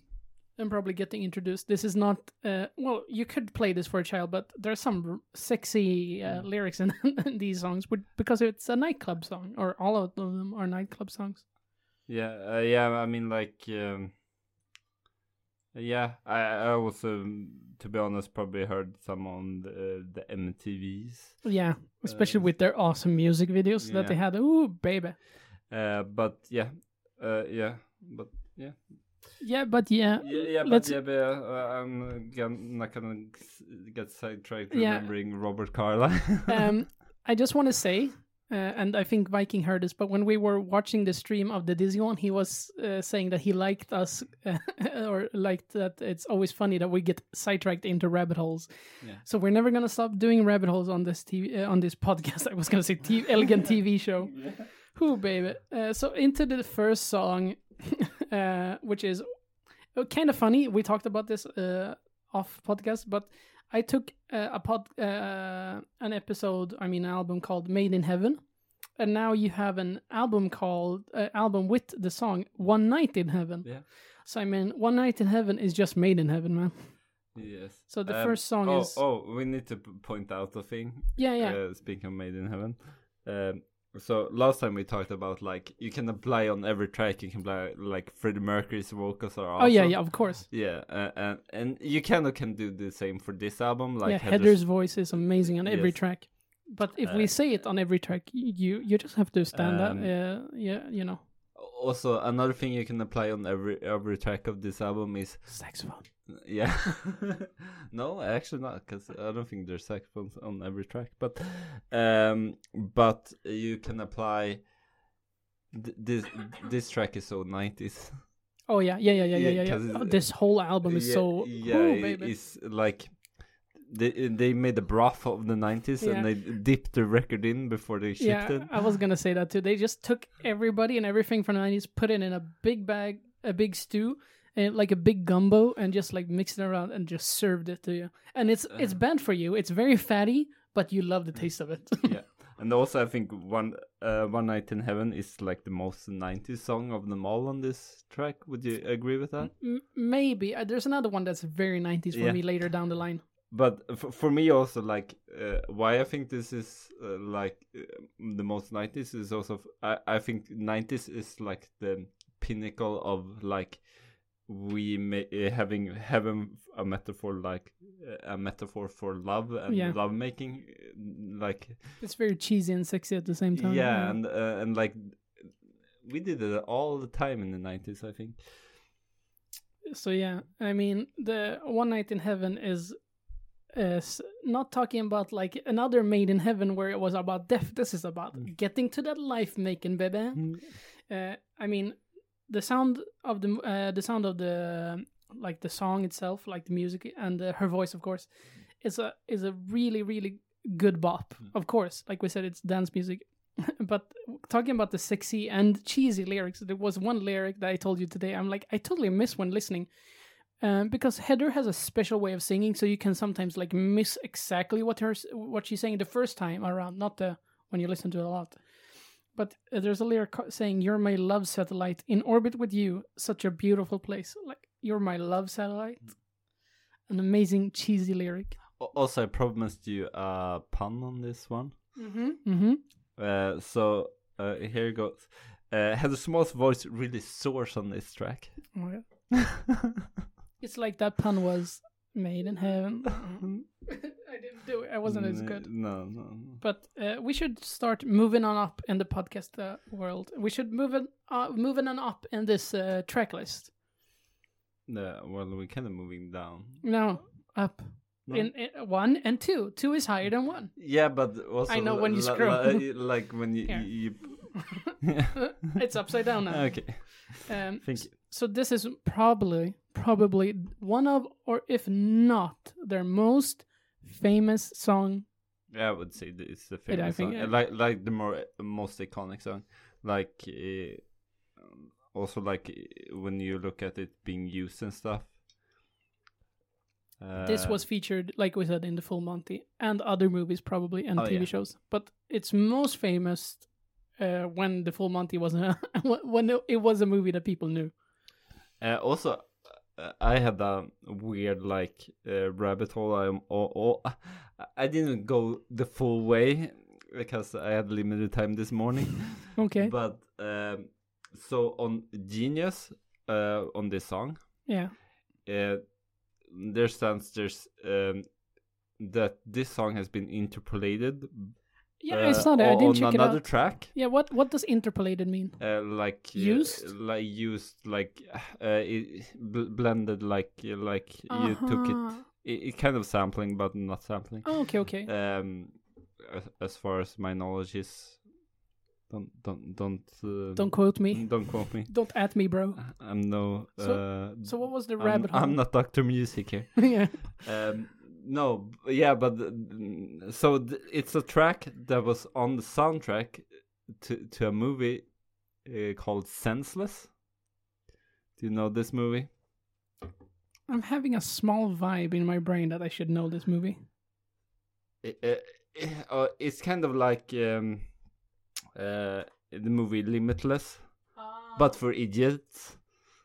and probably getting introduced. This is not. Uh, well, you could play this for a child, but there's some r- sexy uh, Mm. lyrics in, in these songs, but because it's a nightclub song, or all of them are nightclub songs. Yeah, uh, yeah. I mean, like, um, yeah. I, I also, to be honest, probably heard some on the, the M T Vs. Yeah, especially Uh, with their awesome music videos that they yeah. had. Ooh, baby. Uh, but yeah, uh, yeah, but yeah, Yeah, but yeah, yeah, yeah. But let's. yeah, but, uh, I'm gonna, not gonna s- get sidetracked Yeah. remembering Robert Carlyle. um, I just want to say, uh, and I think Viking heard this, but when we were watching the stream of the Dizzy one, he was uh, saying that he liked us, uh, or liked that it's always funny that we get sidetracked into rabbit holes. Yeah. So we're never gonna stop doing rabbit holes on this T V, uh, on this podcast. I was gonna say T- elegant T V show. Who, baby? Uh, so into the first song, uh, which is uh, kind of funny. We talked about this uh, off podcast, but I took uh, a pod, uh, an episode, I mean, an album called "Made in Heaven," and now you have an album called uh, album with the song "One Night in Heaven." Yeah. So I mean, "One Night in Heaven" is just "Made in Heaven," man. Yes. So the Um, first song oh, is Oh, we need to p- point out a thing. yeah, yeah, Uh, speaking of Made in Heaven. Um, so last time we talked about like you can apply on every track. You can apply like Freddie Mercury's vocals are awesome. oh yeah, yeah, of course. Yeah, uh, and and you kind of can do the same for this album. Like yeah, Heather's- Heather's voice is amazing on every Yes. track. But if we Uh, say it on every track, y- you you just have to stand up. Um, Uh, yeah, you know, Also, another thing you can apply on every every track of this album is saxophone. yeah. No, actually not, because I don't think there's saxophones on every track. But um, but you can apply. Th- this this track is so nineties. Oh yeah, yeah, yeah, yeah, yeah, Yeah, yeah. 'cause yeah. it's- Oh, this whole album is yeah, so yeah. ooh, it- baby. It's like they they made a broth of the nineties Yeah. and they dipped the record in before they shipped Yeah, it. I was gonna say that too. They just took everybody and everything from the nineties, put it in a big bag, a big stew, and like a big gumbo, and just like mixed it around and just served it to you. And it's it's Uh. bad for you. It's very fatty, but you love the taste of it. Yeah. And also, I think one uh, One Night in Heaven is like the most nineties song of them all on this track. Would you agree with that? M- maybe uh, there's another one that's very nineties for Yeah. me later down the line. But f- for me also, like, uh, why I think this is uh, like uh, the most nineties is also f- I I think nineties is like the pinnacle of like we may, uh, having having a metaphor like uh, a metaphor for love and Yeah. love making, uh, like It's very cheesy and sexy at the same time. yeah, and uh, and like we did it all the time in the nineties, I think. So yeah, I mean, the One Night in Heaven is is not talking about like another Made in Heaven where it was about death. This is about Mm. getting to that life making, baby. Uh, I mean, the sound of the uh, the sound of the like the song itself, like the music and uh, her voice, of course, is a is a really really good bop. Mm. Of course, like we said, it's dance music. But talking about the sexy and cheesy lyrics, there was one lyric that I told you today. I'm like, I totally miss when listening. Um, because Heather has a special way of singing, so you can sometimes like miss exactly what her what she's saying the first time around, not the when you listen to it a lot. But uh, there's a lyric co- saying, "You're my love satellite, in orbit with you, such a beautiful place." Like, you're my love satellite. An amazing cheesy lyric. Al- Also, I promised you a pun on this one. Mm-hmm. Mm-hmm. Uh, so uh, here it goes. Uh, Heather Small's voice really soars on this track. Oh, yeah. It's like that pun was made in heaven. I didn't do it. I wasn't as good. No, no, no. But uh, we should start moving on up in the podcast uh, world. We should move it, uh, moving on up in this uh, track list. Yeah, well, we're kind of moving down. No, up. No? In, in one and two. Two is higher than one. Yeah, but also I know when you li- scroll. li- like when you, Here. you, It's upside down now. okay. Um, Thank you. So this is probably, probably one of, or if not, their most famous song. Yeah, I would say that it's the Yeah, I famous think, song, yeah. like like the more most iconic song, like uh, um, also like uh, when you look at it being used and stuff. Uh, This was featured, like we said, in the Full Monty and other movies probably and Oh, T V yeah. shows. But it's most famous uh, when the Full Monty was a, when it was a movie that people knew. Uh, also, uh, I had a weird like uh, rabbit hole. I'm, or, or, I didn't go the full way because I had limited time this morning. Okay. But um, so on Genius, uh, on this song, Yeah. uh, there stands there's um, that this song has been interpolated. Yeah, uh, it's not. I on didn't check it another out. track. Yeah. What What does interpolated mean? Uh, like uh, Used? like used, like uh, it, bl- blended, like like you took it, Uh-huh. it, it kind of sampling, but not sampling. Oh, okay. Okay. Um, as, as far as my knowledge is, don't don't don't uh, Don't quote me. don't quote me. Don't at me, bro. I'm no. So- uh, So what was the I'm, rabbit hole? I'm not Doctor Music here. yeah. Um, no, b- yeah, but uh, so th- it's a track that was on the soundtrack to to a movie uh, called Senseless. Do you know this movie? I'm having a small vibe in my brain that I should know this movie. It, it, it- uh, it's kind of like um, uh, the movie Limitless, but for idiots.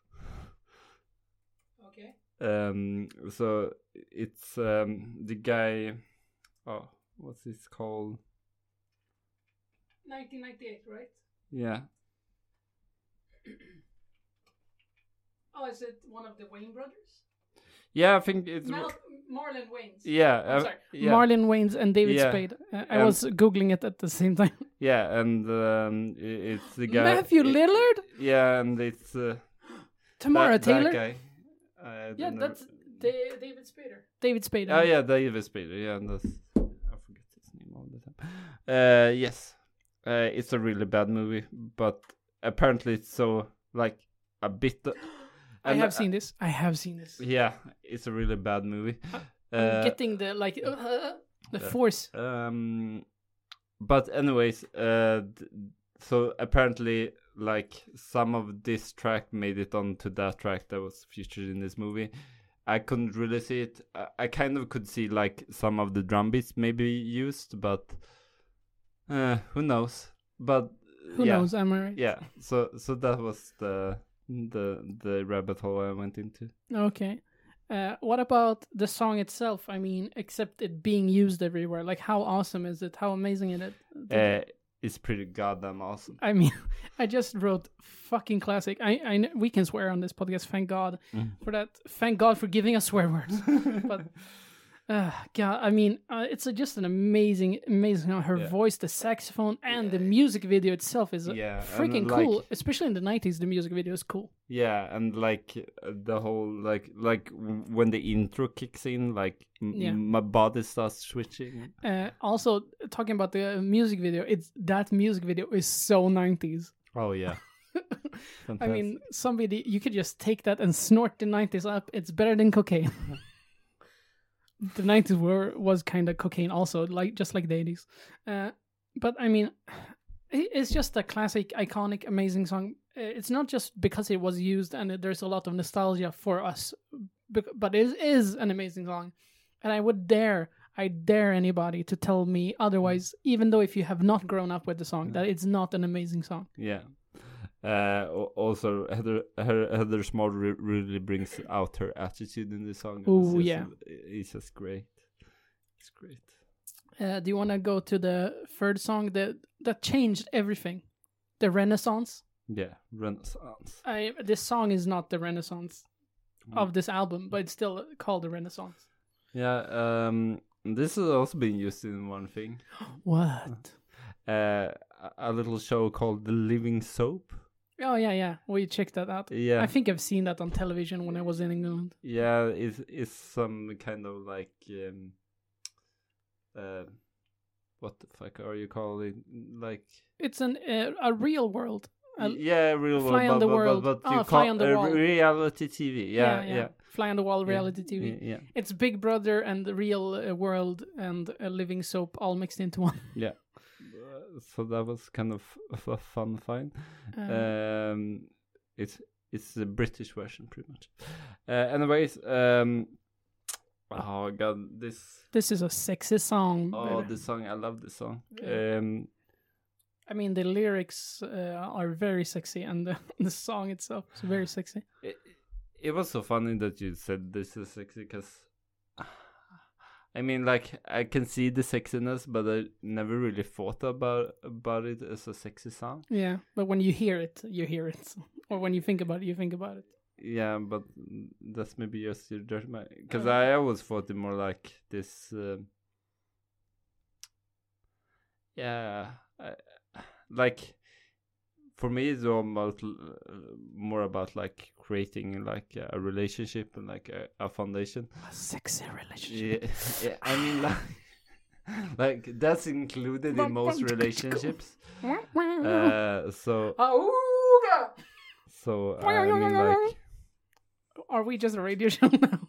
Okay. Um, so it's um, the guy. Oh, what's this called? nineteen ninety-eight, right? Yeah. Oh, is it one of the Wayne brothers? Yeah, I think it's. Mal- Marlon Wayne's. Yeah, I'm uh, sorry. yeah, Marlon Wayne's and David Yeah. Spade. Uh, I Um, was googling it at the same time. yeah, and um, i- it's the guy. Matthew it- Lillard, Yeah, and it's uh, Tamara that, Taylor. That guy. I Yeah, don't know. that's Da- David Spader. David Spade. Oh yeah, David Spade. Yeah, and that's I forget his name all the time. Uh, yes, uh, it's a really bad movie, but apparently it's so like a bit. I and, have uh, seen this. I have seen this. Yeah, it's a really bad movie. I'm Uh, getting the like uh, the uh, force. Um, but anyways, uh, th- so apparently, like some of this track made it onto that track that was featured in this movie. I couldn't really see it. I, I kind of could see like some of the drum beats maybe used, but Uh, who knows? But Who yeah, knows? Am I right? yeah. So so that was the the the rabbit hole I went into. Okay. Uh, what about the song itself? I mean, except it being used everywhere. Like, how awesome is it? How amazing is it? Uh, it's pretty goddamn awesome. I mean, I just wrote fucking classic. I, I, kn- we can swear on this podcast. Thank God Mm. for that. Thank God for giving us swear words. But, uh, God, I mean, uh, it's a, just an amazing, amazing. Her Yeah. voice, the saxophone, and the music video itself is uh, Yeah, and, freaking like- cool. Especially in the nineties, the music video is cool. Yeah, and like uh, the whole like like w- when the intro kicks in, like m- Yeah. my body starts switching. Uh, also, talking about the uh, music video, it's that music video is so nineties. Oh yeah. I mean, somebody, you could just take that and snort the nineties up. It's better than cocaine. The nineties were was kind of cocaine also, like just like the eighties. Uh, but I mean, it- it's just a classic, iconic, amazing song. Uh, It's not just because it was used and it- there's a lot of nostalgia for us, bec- but it is an amazing song. And I would dare, I dare anybody to tell me otherwise, even though if you have not grown up with the song, that it's not an amazing song. Yeah. Uh, al- also, Heather, her, Heather Small re- really brings out her attitude in the song. It's Ooh, just- yeah. It's just great. It's great. Uh, do you want to go to the third song that that changed everything? The Renaissance. Yeah, Renaissance. I this song is not the Renaissance Mm. of this album, but it's still called the Renaissance. Yeah, um, this has also been used in one thing. What? Uh, a- a little show called The Living Soap. Oh yeah, yeah. We checked that out. Yeah. I think I've seen that on television when I was in England. Yeah, it's it's some kind of like um, uh, what the fuck are you calling like? It's an uh, a real world. A, yeah, real Fly world, on but, the but, World. But, but Ah, you Fly call on the uh, Wall. reality T V. Yeah, yeah. Fly on the Wall Yeah, reality T V. Yeah, yeah. It's Big Brother and the real uh, world and a living soap all mixed into one. yeah. Uh, so that was kind of f- a fun find. Uh, Um, it's it's the British version, pretty much. Uh, anyways, um, oh god, this this is a sexy song. oh but- this song, I love this song. Yeah. Um, I mean, the lyrics uh, are very sexy, and the, the song itself is very sexy. it, it was so funny that you said this is sexy because. I mean, like I can see the sexiness, but I never really thought about about it as a sexy song. Yeah, but when you hear it, you hear it, or when you think about it, you think about it. Yeah, but that's maybe just your dirty mind. Because Uh. I always thought it more like this. Um, yeah, I, like for me, it's almost uh, more about like creating like a relationship and like a, a foundation. A sexy relationship. Yeah, yeah, I mean like. Like that's included in most relationships. Uh, so Auga! so uh, I mean like. Are we just a radio show now?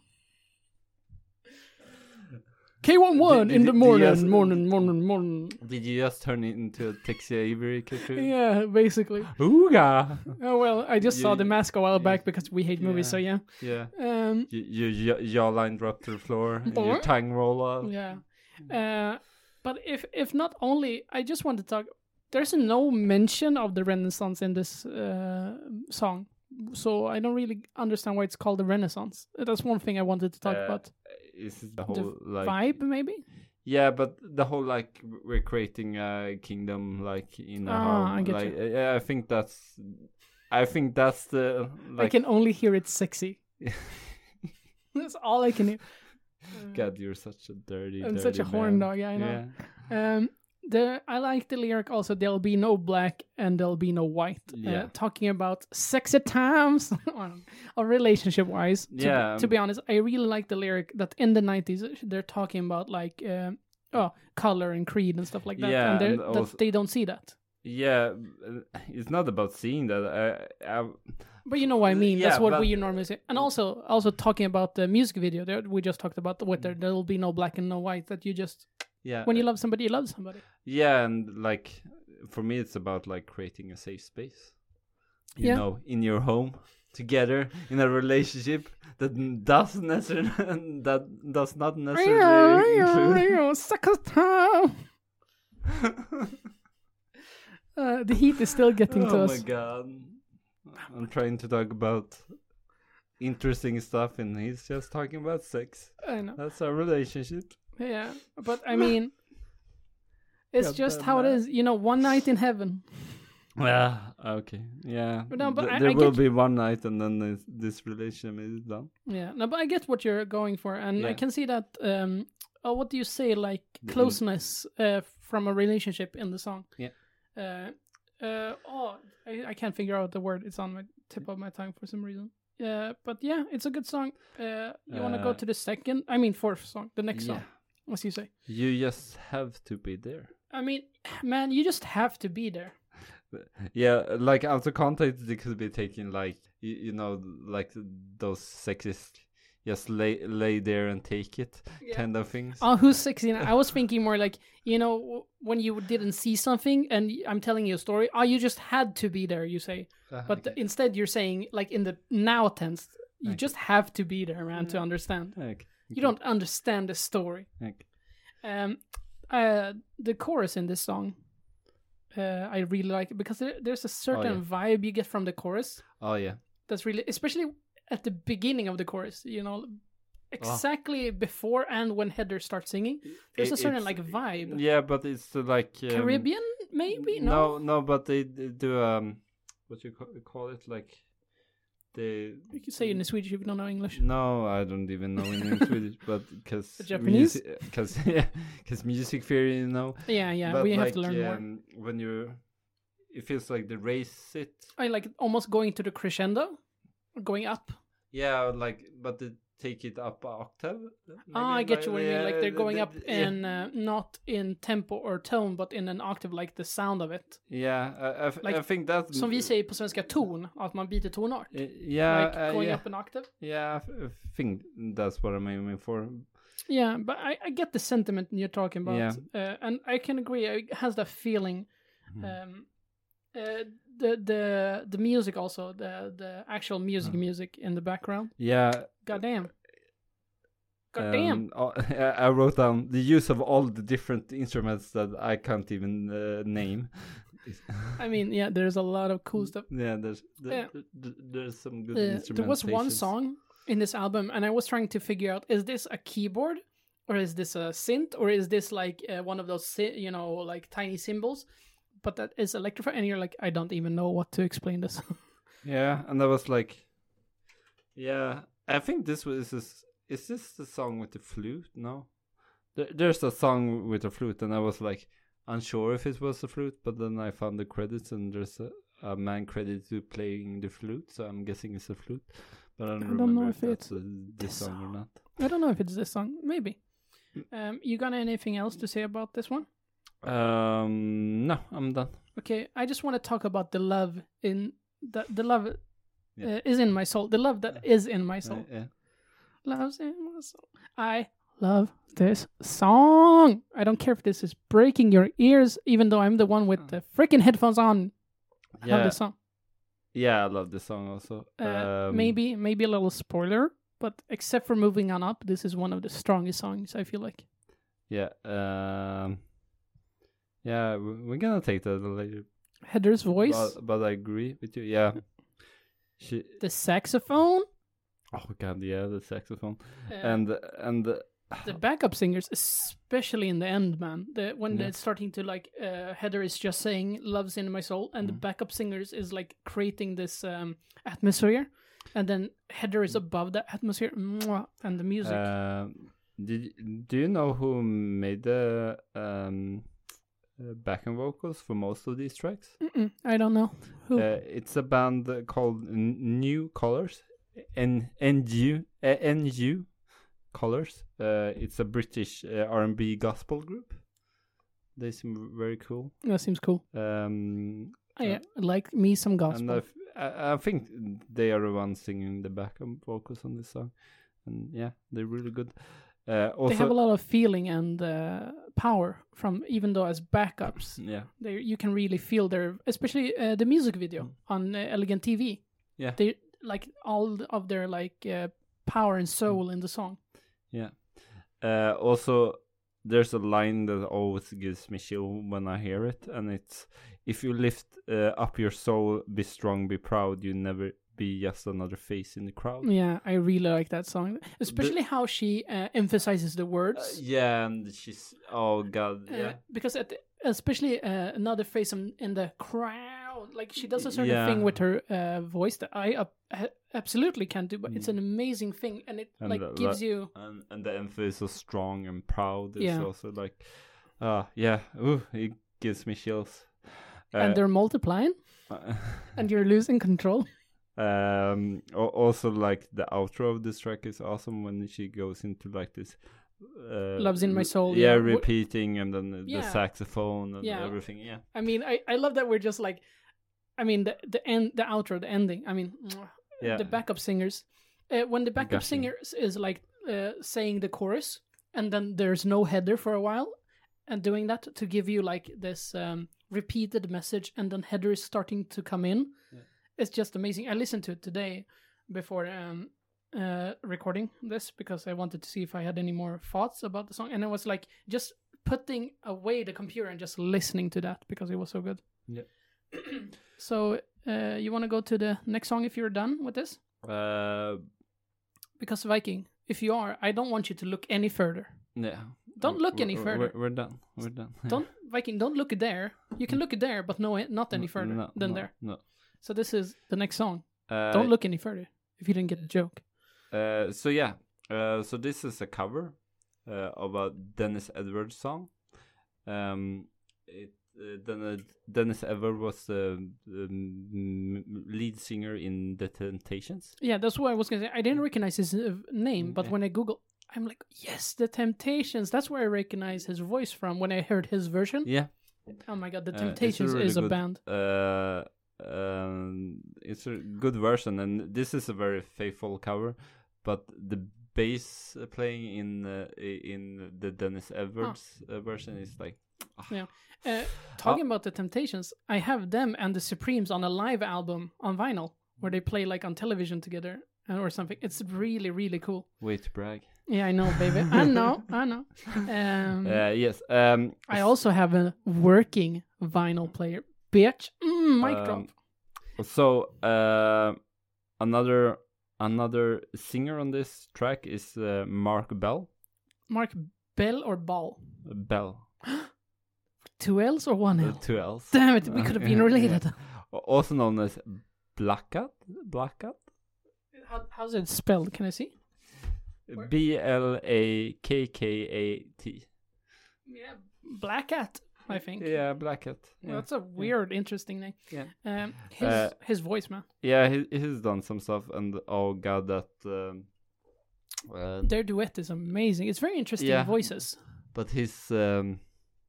K one one Did- in did- the did you morning, just- morning, morning, morning. Did you just turn it into a Texia Avery cartoon? Yeah, basically. Ooga! Oh well, I just You- saw the mask a while you- back because we hate movies. So yeah. Yeah. Um. You, you, your jawline drop to the floor, and your Boing. tongue roll out. Yeah. Uh. But if if not only, I just want to talk. There's no mention of the Renaissance in this uh, song, so I don't really understand why it's called the Renaissance. That's one thing I wanted to talk Uh, about. Is it the whole like Vibe, maybe. Yeah, but the whole like we're creating a kingdom like in a Ah, home. I get like you. uh, yeah, I think that's I think that's the like I can only hear it sexy. That's all I can hear. God, you're such a dirty I'm dirty such a horn man. dog. Yeah, I know. Yeah. Um, the I like the lyric also. There'll be no black and there'll be no white. Yeah. Uh, talking about sexy times, or relationship wise. To, Yeah, To um, be honest, I really like the lyric that in the nineties they're talking about like um, oh color and creed and stuff like that. Yeah, and, they're- and that also- they don't see that. Yeah, uh, it's not about seeing that. I, I, But you know what I mean. That's Yeah, what but- we normally say. And also, also talking about the music video that we just talked about, with there, there'll be no black and no white. That you just yeah. when you love somebody, you love somebody. Yeah, and like for me, it's about like creating a safe space. You Yeah. know, in your home, together in a relationship that does necessarily that does not necessarily include. Second time. Uh, the heat is still getting to Oh us. my god. I'm trying to talk about interesting stuff and he's just talking about sex. I know. That's our relationship. Yeah, but I mean, it's God just damn how it that. is. You know, one night in heaven. Yeah, okay. Yeah. But no, but Th- I- there I will get- be one night and then this, this relationship is done. Yeah, no, but I get what you're going for, and I Yeah. can see that. Um, oh, what do you say? Like The- closeness uh, from a relationship in the song. Yeah. Uh, uh, oh, I, I can't figure out the word. It's on my tip of my tongue for some reason. Uh, but yeah, it's a good song. Uh, you want to go Uh, to the second? I mean, fourth song, the next song, Yeah. as you say. You just have to be there. I mean, man, you just have to be there. Yeah, like out of context, it could be taken like you, you know, like those sexist, just lay lay there and take it Yeah. kind of things. Oh, who's sixteen? I was thinking more like, you know, w- when you didn't see something and y- I'm telling you a story. Oh, you just had to be there, you say. Ah, But okay. instead, you're saying, like in the now tense, you Okay. just have to be there, man, to understand. Okay. You don't understand the story. Okay. Um, uh, the chorus in this song, uh, I really like it because there, there's a certain yeah. vibe you get from the chorus. Oh yeah. That's really, especially at the beginning of the chorus, you know, exactly before and when Heather starts singing. There's a It- certain it's- like vibe. Yeah, but it's uh, like um, Caribbean, maybe? No. No, no, but they, they do um, what you ca- call it, like they. You can say it in Swedish if you don't know English. No, I don't even know in Swedish, but because The Japanese? because yeah, because music theory, you know. Yeah, yeah, but we like, have to learn more. um, when you, it feels like they raise it. I like almost going to the crescendo, going up. Yeah, like but they take it up a octave. Ah, I maybe, get you what you mean. yeah, Like they're the- going the- up yeah. in uh, not in tempo or tone, but in an octave, like the sound of it. Yeah, I, I, f- Like, I think that's Som vi säger på svenska, ton, att man byter tonart. Uh, yeah, Like uh, going yeah, up an octave. yeah. I f- I think that's what I'm aiming for. Yeah, but I, I get the sentiment you're talking about, Yeah. uh, and I can agree. It has that feeling. Um, uh, the the the music also, the the actual music music in the background. Yeah. God damn. God damn. Um, uh, I wrote down the use of all the different instruments that I can't even uh, name. I mean, yeah, there's a lot of cool stuff. Yeah, there's there, Yeah. there- there's some good Uh, instruments. there was one song in this album, and I was trying to figure out: is this a keyboard, or is this a synth, or is this like uh, one of those, sy- you know, like tiny cymbals, but that is electrified? And you're like, I don't even know what to explain this. Yeah, and I was like, yeah, I think this was this. Is this the song with the flute? No, there, there's a song with a flute, and I was like unsure if it was a flute, but then I found the credits, and there's a, a man credited to playing the flute, so I'm guessing it's a flute. But I don't, I don't remember know if, if that's it's uh, this this song or song. not. I don't know if it's this song. Maybe. Um, you got anything else to say about this one? Um, no, I'm done. Okay, I just want to talk about the love in the the love Yeah. uh, is in my soul. The love that is in my soul. Uh, yeah. Love's in my soul. I love this song. I don't care if this is breaking your ears, even though I'm the one with the freaking headphones on. I love Yeah. this song. Yeah, I love this song also. Uh, um, maybe, maybe a little spoiler, but except for Moving On Up, this is one of the strongest songs. I feel like. Yeah. Um. Yeah, we- we're gonna take that later. Heather's voice, But, but I agree with you. Yeah. She. the saxophone, Oh god, yeah, the saxophone uh, and and uh, the backup singers, especially in the end, man. The when Yeah. it's starting to like, uh, Heather is just saying "love's in my soul," and the Mm. backup singers is like creating this um, atmosphere, and then Heather is above that atmosphere, mwah, and the music. Um, did do you know who made the um uh, backing vocals for most of these tracks? Mm-mm, I don't know who. Uh, it's a band called N- New Colors. N N U uh, N U Colors. Uh, it's a British uh, R and B gospel group. They seem very cool. That seems cool. Um, I uh, like me some and gospel. I, f- I, I think they are the ones singing the backup vocals on this song, and yeah, they're really good. Uh, also, They have a lot of feeling and uh, power from, even though as backups, yeah, they you can really feel their, especially uh, the music video on uh, Elegant T V. Yeah. They like all of their like uh, power and soul in the song. yeah. Uh, also, there's a line that always gives me chill when I hear it, and it's, if you lift uh, up your soul, be strong, be proud, you never be just another face in the crowd. Yeah, I really like that song, especially how she uh, emphasizes the words. Uh, yeah, and she's, oh god, Uh, yeah. because at the, especially uh, another face in, in the crowd, like she does a certain Yeah. thing with her uh, voice that I uh, ha- absolutely can't do, but it's an amazing thing, and it And like the- gives the- you. And, and the emphasis of strong and proud is Yeah. also like, uh, yeah, ooh, it gives me chills. And Uh, they're multiplying, and you're losing control. Um, al- also like the outro of this track is awesome when she goes into like this. Uh, Love's in my re- soul, Yeah, yeah. Wh- repeating, and then the, Yeah. the saxophone and Yeah. everything. Yeah. I mean, I, I love that we're just like, I mean, the the end, the outro, the ending. I mean, Yeah. the backup singers. Uh, when the backup Gotcha. singer is, is like uh, saying the chorus, and then there's no header for a while, and doing that to give you like this um, repeated message, and then header is starting to come in. Yeah. It's just amazing. I listened to it today before um, uh, recording this because I wanted to see if I had any more thoughts about the song, and I was like just putting away the computer and just listening to that because it was so good. Yeah. So uh, you want to go to the next song if you're done with this? Uh, Because Viking, if you are, I don't want you to look any further. yeah. Don't look any We're- further. We're, we're done. We're done. Don't Viking, don't look there. You can look there, but no, not any further No, than no, there. No. So this is the next song. Uh, Don't look any further if you didn't get the joke. Uh, so yeah, uh, so this is a cover uh, of a Dennis Edwards song. Um, it, uh, Den- Dennis Edwards was the um, lead singer in The Temptations. Yeah, that's what I was gonna say. I didn't recognize his uh, name, but Yeah. when I Google, I'm like, yes, The Temptations. That's where I recognize his voice from when I heard his version. Yeah, Oh my god, The Uh, it's a Temptations really is a good- band. uh, um, it's a good version, and this is a very faithful cover. But the bass playing in uh, in the Dennis Edwards uh, version is like, Yeah. Uh, talking about The Temptations, I have them and the Supremes on a live album on vinyl where they play like on television together uh, or something. It's really, really cool. way to brag. Yeah, I know, baby. I know, I know. Um, Uh, yes. Um, I also have a working vinyl player. Bitch. Mm, mic Um, drop. So uh, another another singer on this track is uh, Mark Bell. Mark Bell or Ball? Bell. Two L's or one Uh, L? two L's. Damn it, we could have been related. Yeah. Also known as Black Cat. Black Cat. How, how's it spelled? Can I see? B L A K K A T. Yeah, Black Cat, I think. Yeah, Black Cat. Well, Yeah. that's a weird, interesting name. Yeah. Um, his Uh, his voice, man. Yeah, he, he's done some stuff, and oh god, that. Um, uh, Their duet is amazing. It's very interesting Yeah. voices. but his um,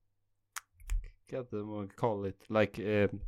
God, what do call it? Like um,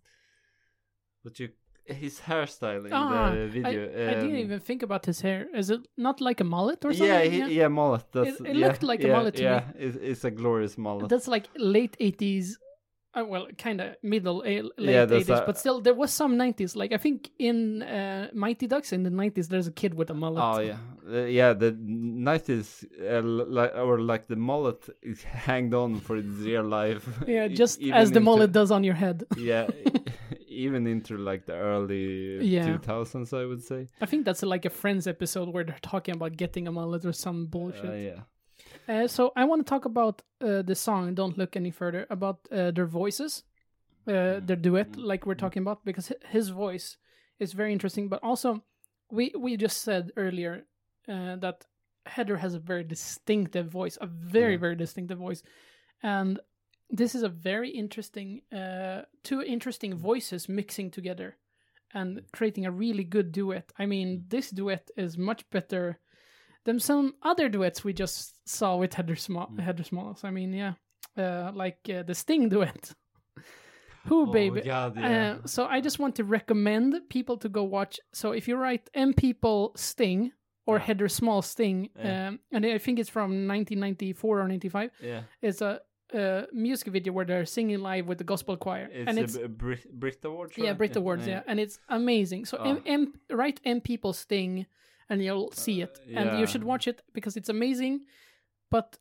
what you his hairstyle in Ah, the video. I, I didn't um, even think about his hair. Is it not like a mullet or something? Yeah, he, yeah, mullet. That's, It- it yeah, looked like a yeah, mullet to me. yeah, It's, it's a glorious mullet. That's like late eighties. Uh, well, kind of middle, uh, late Yeah, that's eighties, a- but still, there was some nineties. Like I think in uh, Mighty Ducks in the nineties, there's a kid with a mullet. Oh yeah, uh, yeah. The nineties, uh, like or like the mullet, is hanged on for its dear life. Yeah, E- just even as the into- mullet does on your head. Yeah, even into like the early Yeah. two thousands, I would say. I think that's like a Friends episode where they're talking about getting a mullet or some bullshit. Uh, yeah. Uh, so I want to talk about uh, the song "Don't Look Any Further," about uh, their voices, uh, their duet, like we're talking about, because hi- his voice is very interesting. But also, we we just said earlier uh, that Heather has a very distinctive voice, a very Yeah. very distinctive voice, and this is a very interesting, uh, two interesting voices mixing together and creating a really good duet. I mean, this duet is much better than some other duets we just saw with Heather, Sma- Heather Smalls. I mean, yeah, uh, like uh, the Sting duet. Who, baby? Oh, God, yeah. Uh, so I just want to recommend people to go watch. So if you write M People Sting or Yeah. Heather Small Sting, Yeah. um, and I think it's from nineteen ninety-four or ninety-five, Yeah. it's a, a music video where they're singing live with the gospel choir. It's and a it's B- Brit Brit Awards. yeah, right? Brit Awards, yeah. and it's amazing. So M- Oh. M- write M People Sting, and you'll see it, and yeah. you should watch it because it's amazing. But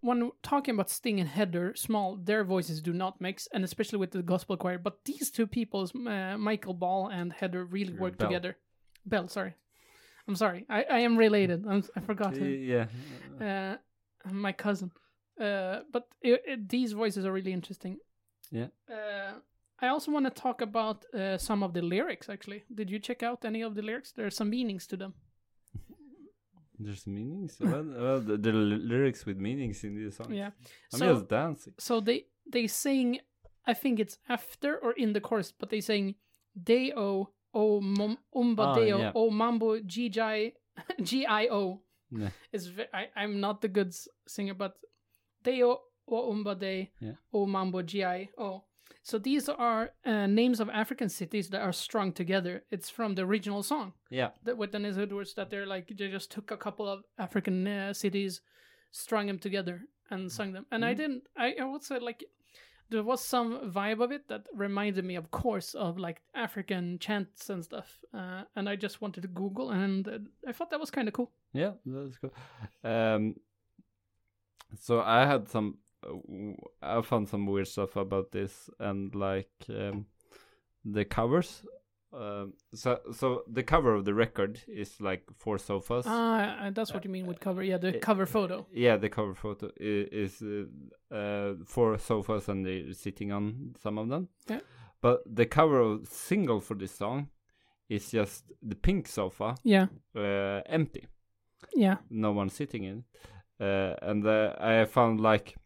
when talking about Sting and Heather Small, their voices do not mix, and especially with the gospel choir. But these two people, uh, Michael Ball and Heather, really work Bell. together. Bell, sorry, I'm sorry, I, I am related. I'm, I forgot him. Yeah. Uh, my cousin. Uh, but it, it, these voices are really interesting. Yeah. Uh, I also want to talk about uh, some of the lyrics. Actually, did you check out any of the lyrics? There are some meanings to them. There's meanings. well, well the, the lyrics with meanings in these songs. Yeah. I'm so, just dancing. So they they sing. I think it's after or in the chorus, but they sing Deo o mom, umba Ah, Deo yeah. o mambo G I G I O. Yeah. Is I I'm not the good s- singer, but Deo o umba de Yeah. o mambo G I O. So these are uh, names of African cities that are strung together. It's from the original song Yeah. that with Dennis Edwards, that they're like they just took a couple of African uh, cities, strung them together and sung them. And I Mhm. didn't. I, I would say like there was some vibe of it that reminded me, of course, of like African chants and stuff. Uh, and I just wanted to Google, and uh, I thought that was kind of cool. Yeah, that's cool. Um, so I had some, uh, w- I found some weird stuff about this, and like um, the covers. Um, so, so the cover of the record is like four sofas. Ah, uh, that's what you mean with cover. Yeah, the uh, cover photo. Yeah, the cover photo i- is uh, uh, four sofas, and they're sitting on some of them. Yeah. But the cover of single for this song is just the pink sofa, Yeah, uh, empty. yeah, No one sitting in it. Uh, and uh, I found like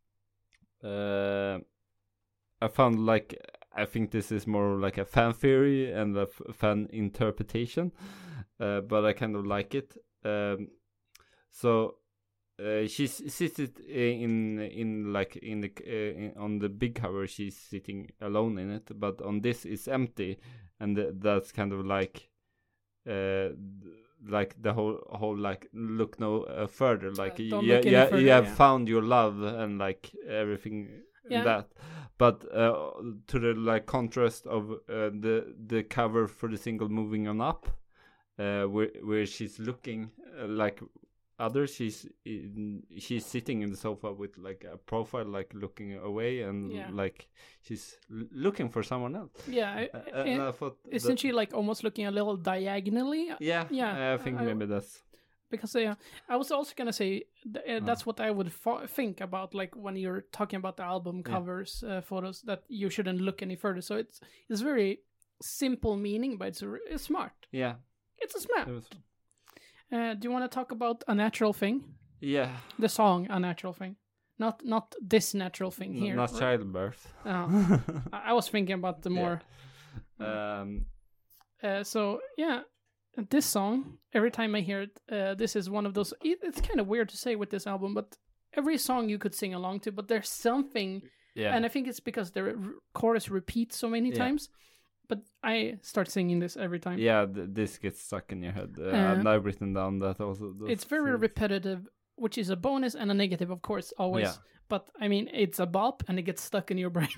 uh, I found like I think this is more like a fan theory and a f- fan interpretation, uh, but I kind of like it. Um, so uh, she's sits in in like in the uh, in, on the big cover. She's sitting alone in it, but on this it's empty, and th- that's kind of like. Uh, like the whole whole like look no uh, further, like Uh, you don't yeah look any yeah further, you have yeah. found your love and like everything in Yeah. that, but uh, to the like contrast of uh, the the cover for the single moving on up, uh, where where she's looking uh, like other, she's in, she's sitting in the sofa with like a profile like looking away, and Yeah. like she's l- looking for someone else. yeah. I- Uh, I- and I thought Isn't that- she like almost looking a little diagonally? yeah Yeah, I think I- maybe that's Because uh, I was also gonna say th- uh, Oh. that's what I would fo- think about, like when you're talking about the album covers, uh, photos, that you shouldn't look any further. So it's it's very simple meaning, but it's, r- it's smart. yeah. It's a smart. It was, Uh, do you want to talk about A Natural Thing? yeah, The song A Natural Thing, not not this natural thing N- here. not right? childbirth. Oh. I I was thinking about the more. um, Uh, so yeah, this song. Every time I hear it, uh, this is one of those. It, it's kind of weird to say with this album, but every song you could sing along to. But there's something, yeah, and I think it's because the r- chorus repeats so many Yeah. times. But I start singing this every time. yeah. Th- this gets stuck in your head, uh, Uh, and I've written down that also. those It's very things. repetitive, which is a bonus and a negative, of course, always. Yeah. But I mean, it's a bop, and it gets stuck in your brain.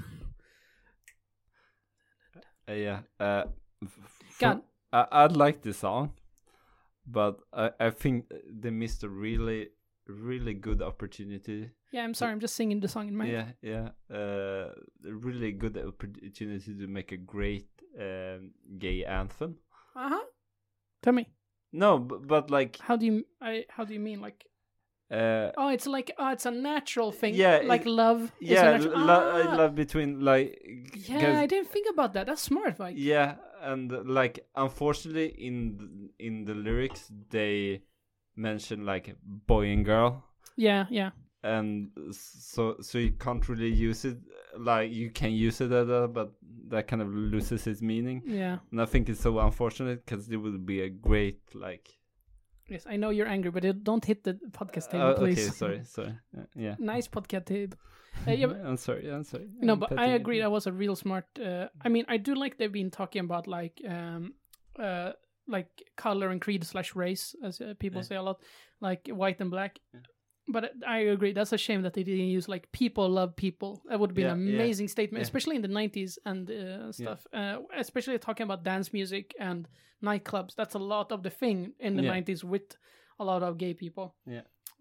Uh, yeah. Uh, f- God. for- I I'd like this song, but I I think they missed a really really good opportunity. Yeah, I'm sorry, I'm just singing the song in my head. Yeah, yeah. Uh, a really good opportunity to make a great um, gay anthem. Uh huh. Tell me, No, but, but like, how do you? I how do you mean like? uh, Oh, it's like oh, it's a natural thing. Yeah, like it- love. is a yeah, natural- lo- Ah, love between like. Yeah, 'cause- I didn't think about that. That's smart, like. Yeah, and like, unfortunately, in the, in the lyrics they mention like boy and girl, Yeah, yeah. and so so you can't really use it. Like you can use it at all, but that kind of loses its meaning. Yeah. And I think it's so unfortunate because it would be a great like. Yes, I know you're angry, but it, don't hit the podcast table, Uh, please. okay, sorry, sorry. Uh, yeah. Nice podcast table. Uh, yeah, but, I'm sorry. I'm sorry. no, I'm but I petting agree. it. That was a real smart. Uh, I mean, I do like they've been talking about like, um, uh, like color and creed slash race, as uh, people Yeah. say a lot, like white and black. Yeah. But I agree. That's a shame that they didn't use like people love people. That would be Yeah, an yeah, amazing statement, yeah. especially in the nineties and uh, stuff. Uh, especially talking about dance music and nightclubs. That's a lot of the thing in the Yeah. nineties with a lot of gay people. Yeah.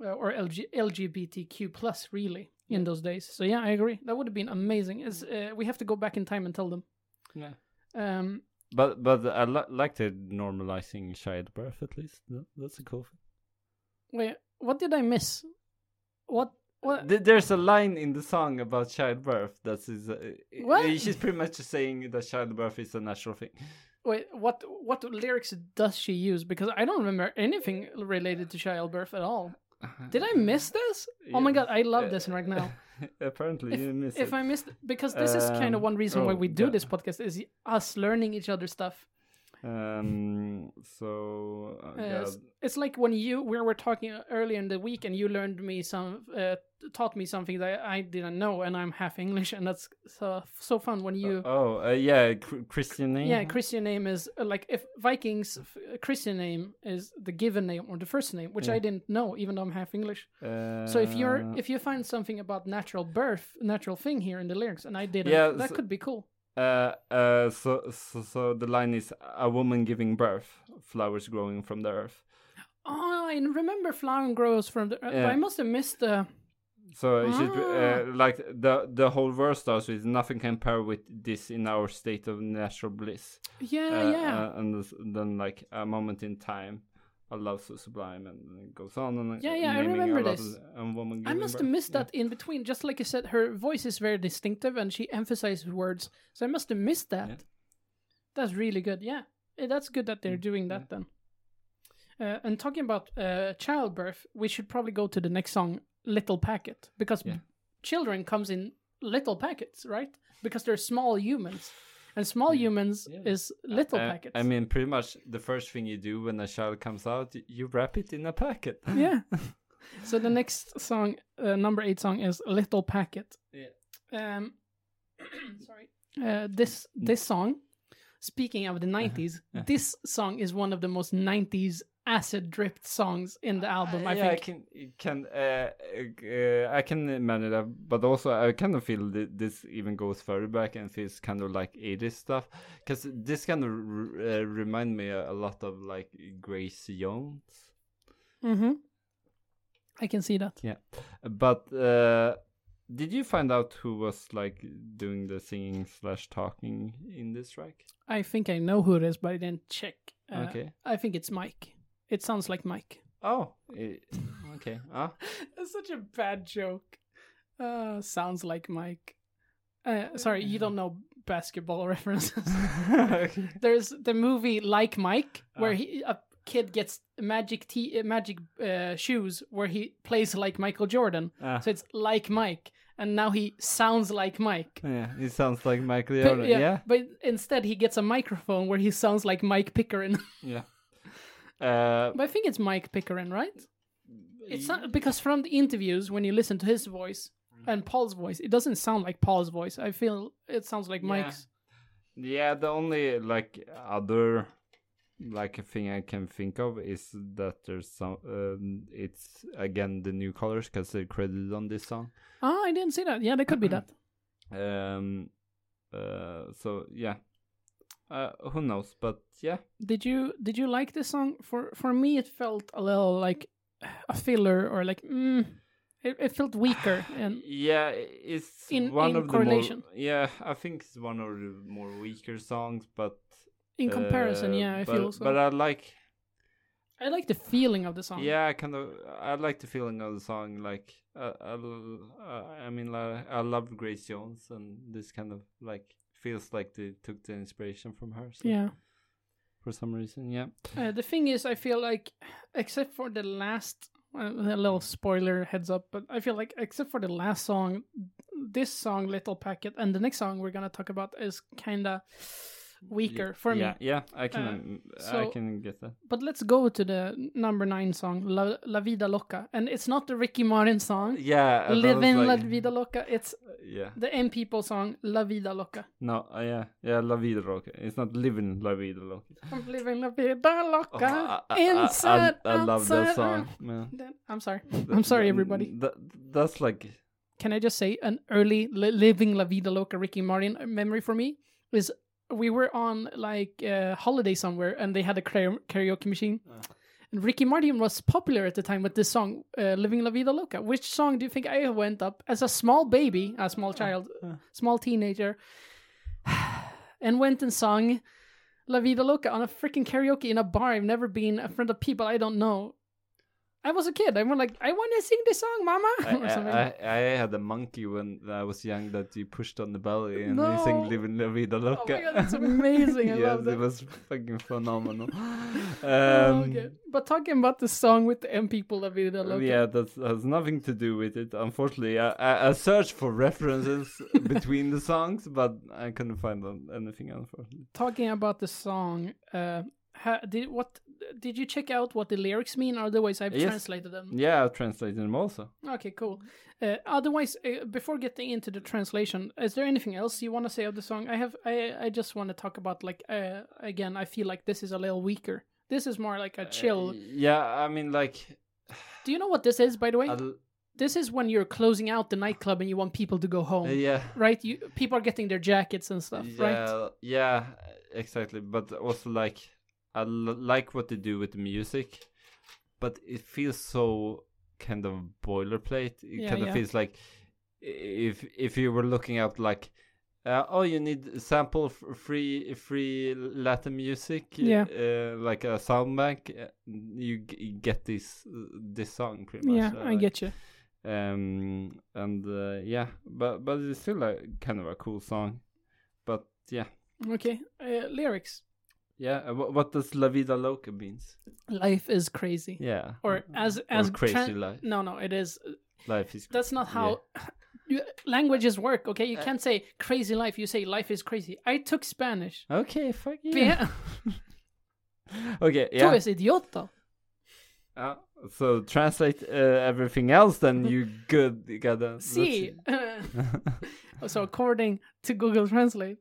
uh, or L G- L G B T Q plus really in Yeah. those days. So yeah, I agree. That would have been amazing. As uh, we have to go back in time and tell them. Yeah. Um, But but I li- like the normalizing childbirth at least. That- That's a cool thing. wait, what did I miss? What? What? Th- There's a line in the song about childbirth that is. Uh, What? uh, She's pretty much saying that childbirth is a natural thing. Wait, what? What lyrics does she use? Because I don't remember anything related to childbirth at all. Did I miss this? Oh my god, I love this right now. Apparently, If, you missed if it. I missed, because this is kind of Um, one reason why oh, we do God. this podcast is us learning each other's stuff. Um. So. Uh, Uh, God. s- it's like when you we were talking earlier in the week and you learned me some uh, taught me something that I didn't know, and I'm half English, and that's so so fun when you Oh, uh, yeah, cr- Christian name. yeah Christian name is uh, like if Vikings f- Christian name is the given name or the first name, which I Yeah. didn't know even though I'm half English. Uh, So if you're if you find something about natural birth, natural thing here in the lyrics, and I didn't, Yeah, that so- could be cool. Uh, uh, so, so, so the line is a woman giving birth, flowers growing from the earth. Oh, I remember flower grows from the. Uh, Yeah. but I must have missed the. So it should be, Ah. uh, like the the whole verse starts with nothing can compare with this in our state of natural bliss. Yeah, Uh, yeah. uh, and this, then like a moment in time, a love so sublime, and it goes on and Yeah, yeah, I naming remember a lot this. of- a woman I giving must have birth. missed Yeah. that in between. Just like I said, her voice is very distinctive and she emphasizes words. So I must have missed that. Yeah. That's really good. Yeah. Eh, That's good that they're Mm, doing that then. Uh, and talking about uh, childbirth, we should probably go to the next song, Little Packet, because Yeah. children comes in little packets, right? Because they're small humans. And small humans Yeah. is little Uh, packets. I mean, pretty much the first thing you do when a child comes out, y- you wrap it in a packet. yeah. So the next song, uh, number eight song, is Little Packet. Yeah. Um, sorry. Uh, this this song, speaking of the nineties, Uh-huh. this song is one of the most nineties acid dripped songs in the album. I yeah, think. I can can uh, uh, I can imagine that, but also I kind of feel that this even goes further back and feels kind of like eighties stuff, because this kind of r- uh, remind me a, a lot of like Grace Jones. Mm-hmm. I can see that. Yeah, but uh, did you find out who was like doing the singing slash talking in this track? I think I know who it is, but I didn't check. Uh, Okay. I think it's Mike. It sounds like Mike. Oh, eh, okay. Ah, That's such a bad joke. Uh, sounds like Mike. Uh, sorry, you don't know basketball references. okay. There's the movie Like Mike, where Ah. he a kid gets magic tea, uh, magic uh, shoes, where he plays like Michael Jordan. Ah. So it's like Mike, and now he sounds like Mike. Yeah, it sounds like Michael But, Jordan. Yeah, but instead he gets a microphone where he sounds like Mike Pickering. yeah. Uh, But I think it's Mike Pickering, right? It's not, because from the interviews, when you listen to his voice and Paul's voice, it doesn't sound like Paul's voice. I feel it sounds like Yeah. Mike's. Yeah, the only like other like thing I can think of is that there's some. Um, it's again the new colors because they're credited on this song. Oh, I didn't see that. Yeah, that could be that. Um. Uh. So yeah. Uh. Who knows? But yeah. Did you did you like this song? For for me, it felt a little like a filler, or like mm, it, it felt weaker. And Yeah, it's In- one in of the correlation. more. Yeah, I think it's one of the more weaker songs, but in comparison, uh, yeah, I but, feel so. But I like. I like the feeling of the song. Yeah, I kind of I like the feeling of the song. Like uh, I, uh, I mean, like, I love Grace Jones, and this kind of like feels like they took the inspiration from her. So Yeah. For some reason, yeah. Uh, the thing is, I feel like, except for the last, uh, a little spoiler heads up, but I feel like except for the last song, this song, Little Packet, and the next song we're gonna talk about is kind of weaker for yeah, me. Yeah, I can, Uh, um, I so- can get that. But let's go to the number nine song, La, La Vida Loca, and it's not the Ricky Martin song, Yeah, that was Living La like- Vida Loca. It's Yeah, the M People song, La Vida Loca. no, uh, yeah, yeah, La Vida Loca. It's not living La Vida Loca. I'm living La Vida Loca, Oh, I, I- I- inside, I, I love that outside, song. Man. Then- I'm sorry. I'm sorry, everybody. That, that's like Can I just say an early li- Living La Vida Loca Ricky Martin memory for me is we were on like uh, holiday somewhere and they had a kara- karaoke machine. Uh. And Ricky Martin was popular at the time with this song, uh, "Living La Vida Loca." Which song do you think I went up as a small baby, a small child, Uh. small teenager, and went and sung La Vida Loca on a freaking karaoke in a bar I've never been, in front of people I don't know. I was a kid. I was like, I want to sing this song, Mama. or I, something. I, I had a monkey when I was young that you pushed on the belly and No. he sang "Living La Vida Oh Loca." my god, that's amazing. I yes, love that. it was fucking phenomenal. um, Oh, okay. But talking about the song with the M people, La Vida Loca. Yeah, that has nothing to do with it. Unfortunately, I, I, I searched for references between the songs, but I couldn't find anything. Unfortunately, Talking about the song, uh, ha, did what did you check out what the lyrics mean? Otherwise, I've Yes. translated them. yeah, I've translated them also. Okay, cool. Uh, otherwise, uh, before getting into the translation, is there anything else you want to say of the song? I have. I I just want to talk about like uh, again. I feel like this is a little weaker. This is more like a chill. Uh, yeah, I mean, like, Do you know what this is, by the way? I'll- This is when you're closing out the nightclub and you want people to go home, uh, yeah. right? You people are getting their jackets and stuff, right? Yeah, yeah, exactly. But also, like, I l- like what they do with the music, but it feels so kind of boilerplate. It Yeah, kind of yeah. feels like if if you were looking at like, uh, oh, you need sample f- free free Latin music, Yeah. uh, like a sound bank. uh, You, g- you get this uh, this song pretty much. Yeah, uh, I like, get you. Um, and uh, yeah, but but it's still like kind of a cool song. But yeah. Okay, uh, lyrics. Yeah, uh, wh- what does La Vida Loca means? Life is crazy. Yeah. Or as as or crazy tran- life. No, no, it is. Life is. That's not how you, languages work. Okay, you Uh, can't say crazy life. You say life is crazy. I took Spanish. Okay, fuck you. Yeah. Okay, Tú yeah. es idiota. Uh, so translate uh, everything else, then you good. You gotta. let's See. So according to Google Translate,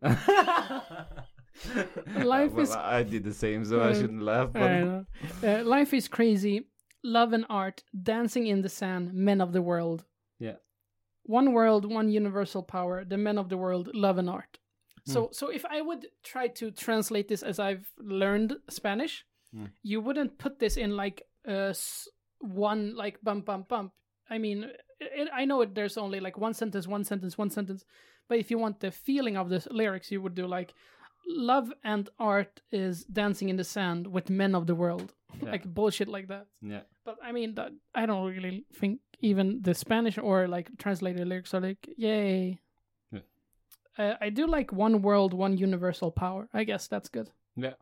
life well, is. I did the same, so I Uh, shouldn't laugh. But I know. Uh, life is crazy. Love and art, dancing in the sand, men of the world. Yeah. One world, one universal power. The men of the world, love and art. So, Hmm. so if I would try to translate this as I've learned Spanish, Hmm. you wouldn't put this in like uh, s- one like bump bump bump. I mean, it, I know it, there's only like one sentence, one sentence, one sentence. But if you want the feeling of the lyrics, you would do like, love and art is dancing in the sand with men of the world, Yeah. like bullshit like that. yeah. But I mean, that, I don't really think even the Spanish or like translated lyrics are like, yay. Yeah. Uh, I do like one world, one universal power. I guess that's good. Yeah.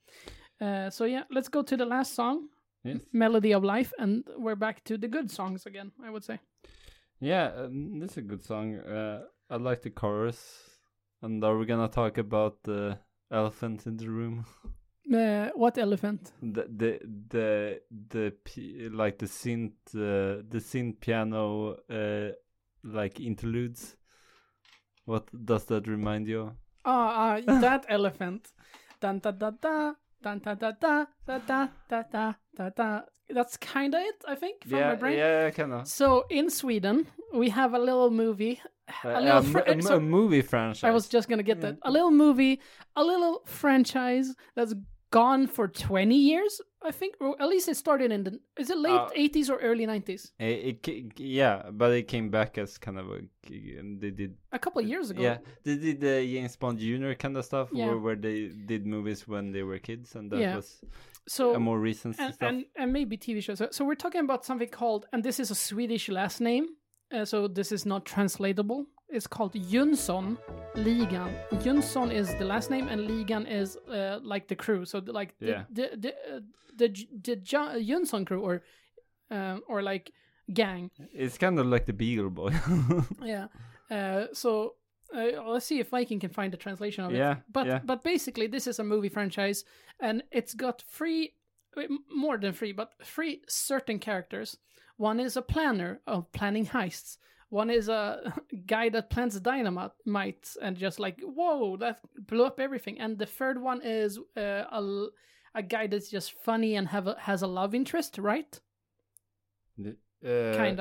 Uh, so yeah, let's go to the last song, Yes. Melody of Life, and we're back to the good songs again, I would say. Yeah, um, this is a good song. Uh, I like the chorus. And are we gonna talk about the elephant in the room? Uh, what elephant? The the the the p- like the synth uh, the synth piano uh, like interludes. What does that remind you of? Ah, uh, that elephant. Dun da da da. Dun da da da da da da da da da. That's kind of it, I think, from yeah, my brain. yeah, kind of. So in Sweden, we have a little movie. Uh, A little a, fr- m- a m- so- a movie franchise. I was just gonna get Yeah. that. A little movie, a little franchise that's gone for twenty years, I think. Or at least it started in the. Is it late Uh, eighties or early nineties? It, it, ca- yeah, but it came back as kind of a. And they did. A couple of years ago. Yeah, they did the James Bond Junior kind of stuff, Yeah. where, where they did movies when they were kids, and that Yeah. was So a more recent and, stuff. and and maybe T V shows. So, so we're talking about something called, and this is a Swedish last name, uh, so this is not translatable. It's called Jönsson Ligan. Jönsson is the last name, and Ligan is uh, like the crew. So the, like the Yeah. the the uh, the, the, Jo- Jönsson crew, or um, or like gang. It's kind of like the Beagle Boy. Yeah. Uh, so uh, let's see if Viking can find a translation of it. Yeah, But yeah. but basically, this is a movie franchise, and it's got three, m- more than three, but three certain characters. One is a planner of planning heists. One is a guy that plants dynamite and just like, whoa, that blew up everything. And the third one is uh, a l- a guy that's just funny and have a, has a love interest, right? uh, Kinda.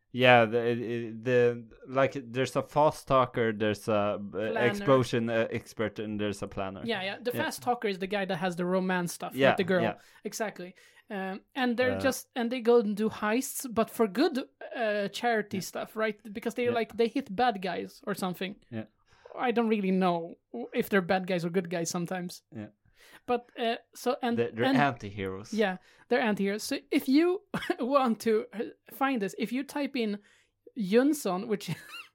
Yeah, the, it- the like there's a fast talker, there's a uh, Planner. explosion uh, expert, and there's a planner. Yeah, yeah. The Yeah. fast talker is the guy that has the romance stuff Yeah, with the girl. yeah. Exactly. Um, and they're Uh, just and they go and do heists, but for good uh, charity stuff, right? Because they Yeah. like they hit bad guys or something. Yeah. I don't really know if they're bad guys or good guys sometimes. Yeah. But uh, so and They're, they're and, anti-heroes. yeah, they're anti-heroes. So if you want to find this, if you type in Jönsson, which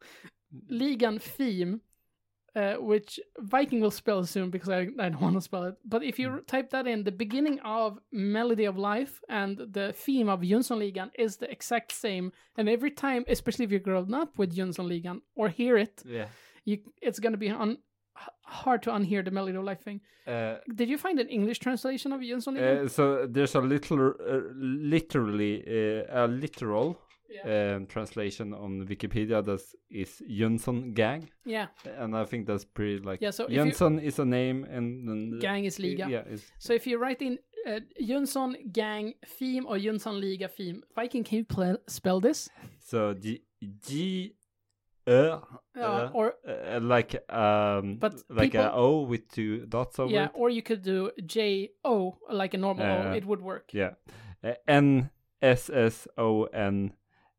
Ligan theme, uh, which Viking will spell soon because I, I don't want to spell it. But if you type that in, the beginning of Melody of Life and the theme of Jönssonligan is the exact same. And every time, especially if you're grown up with Jönssonligan or hear it, Yeah. you it's going to be un, h- hard to unhear the Melody of Life thing. Uh, Did you find an English translation of Jönssonligan? uh, so there's a little, uh, literally, uh, a literal yeah. um, translation on Wikipedia that is Jönsson gang, yeah. and I think that's pretty like Yeah, so if you- Jönsson is a name, and then Gang is Liga. Yeah, it's, So if you write in uh, Jönsson Gang theme or Jönsson Liga theme, Viking, can you pl- spell this? so G G uh, Uh, uh, or uh, like um But like a people- O with two dots over yeah, it. or you could do J O like a normal O. Uh, It would work. Yeah. Uh, N S S O N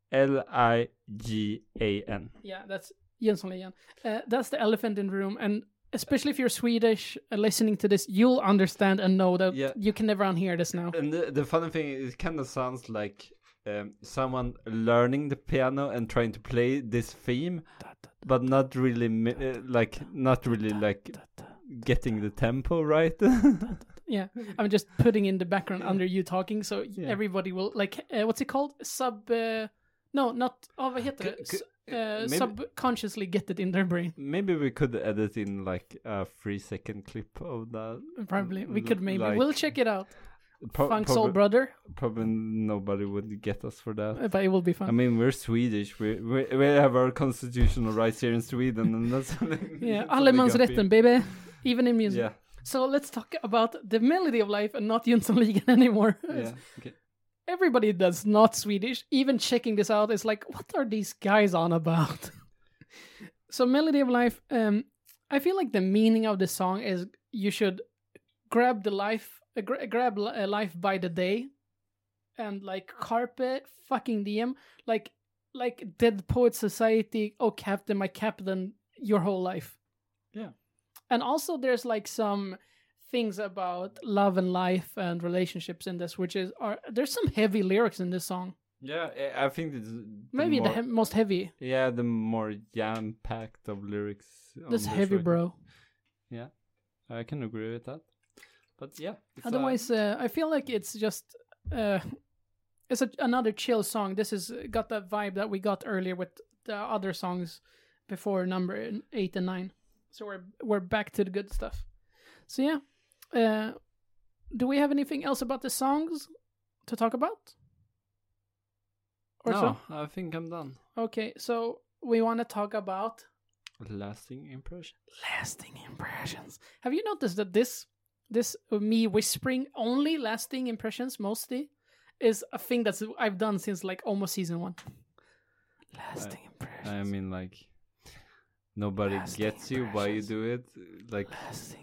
L I G A N. Yeah, that's Jönssonligan. Uh, that's the elephant in the room, and especially if you're Swedish uh, listening to this, you'll understand and know that Yeah. you can never unhear this now. And the, the funny thing is, it kind of sounds like um, someone learning the piano and trying to play this theme, but not really mi- uh, like not really like getting the tempo right. Yeah, I'm just putting in the background under you talking, so Yeah. everybody will like. Uh, what's it called? Sub. Uh, no, not. Oh, vad heter C- det? c- S- uh, maybe- subconsciously get it in their brain. Maybe we could edit in like a three second clip of that. Probably we L- could maybe. like- We'll check it out. Pro- Funk Soul prob- Brother, Probably nobody would get us for that. uh, but it will be fun. I mean, we're Swedish. We we, we have our constitutional rights here in Sweden, and that's yeah, that's allemansrätten, baby. Even in music. Yeah, So let's talk about the Melody of Life and not Jönssonligan anymore. yeah. Okay. Everybody that's not Swedish, even checking this out, is like, what are these guys on about? So Melody of Life, um, I feel like the meaning of the song is you should grab the life, uh, gra- grab li- uh, life by the day, and like carpe fucking diem, like like Dead Poet Society. Oh, Captain, my Captain, your whole life. Yeah. And also, there's like some things about love and life and relationships in this, which is are there's some heavy lyrics in this song. Yeah, I I think it's the Maybe more, the he- most heavy. yeah the more jam packed of lyrics. on This this heavy, record. bro. Yeah, I can agree with that. But yeah, it's, uh, Otherwise, uh, I feel like it's just uh, it's a, another chill song. This has got that vibe that we got earlier with the other songs before number eight and nine. So we're we're back to the good stuff. So yeah, uh, do we have anything else about the songs to talk about? Or no, so? I think I'm done. Okay, so we want to talk about Lasting impression. lasting impressions. Have you noticed that this this uh, me whispering only lasting impressions mostly is a thing that's I've done since like almost season one. Lasting impressions. I mean, like nobody Lasting gets you why you impressions. do it. Like Lasting.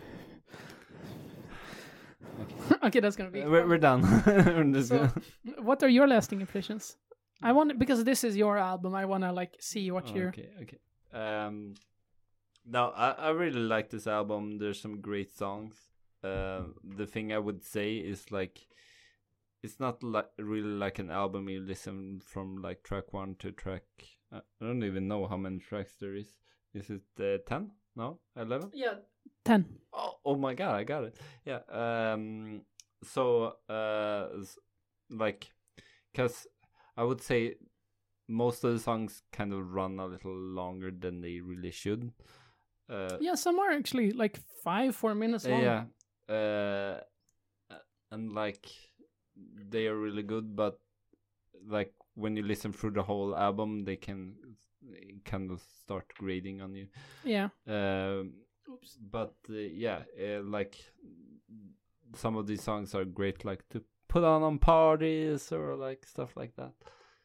Okay, that's gonna be. we're fun. we're done. We're just So, gonna- what are your lasting impressions? I want because this is your album. I want to like see what you're. Okay, okay. Um, no, I, I really like this album. There's some great songs. Uh, the thing I would say is like, it's not like really like an album you listen from like track one to track. Uh, I don't even know how many tracks there is. Is it uh, ten? No, eleven? Yeah, ten. Oh, oh my god, I got it. Yeah. Um. So, uh, s- like, cause I would say most of the songs kind of run a little longer than they really should. Uh, Yeah, some are actually like five, four minutes long. yeah. Uh, and like they are really good, but like when you listen through the whole album, they can kind of start grading on you. Yeah. Um. Oops. But uh, yeah, uh, like some of these songs are great, like to put on on parties or like stuff like that.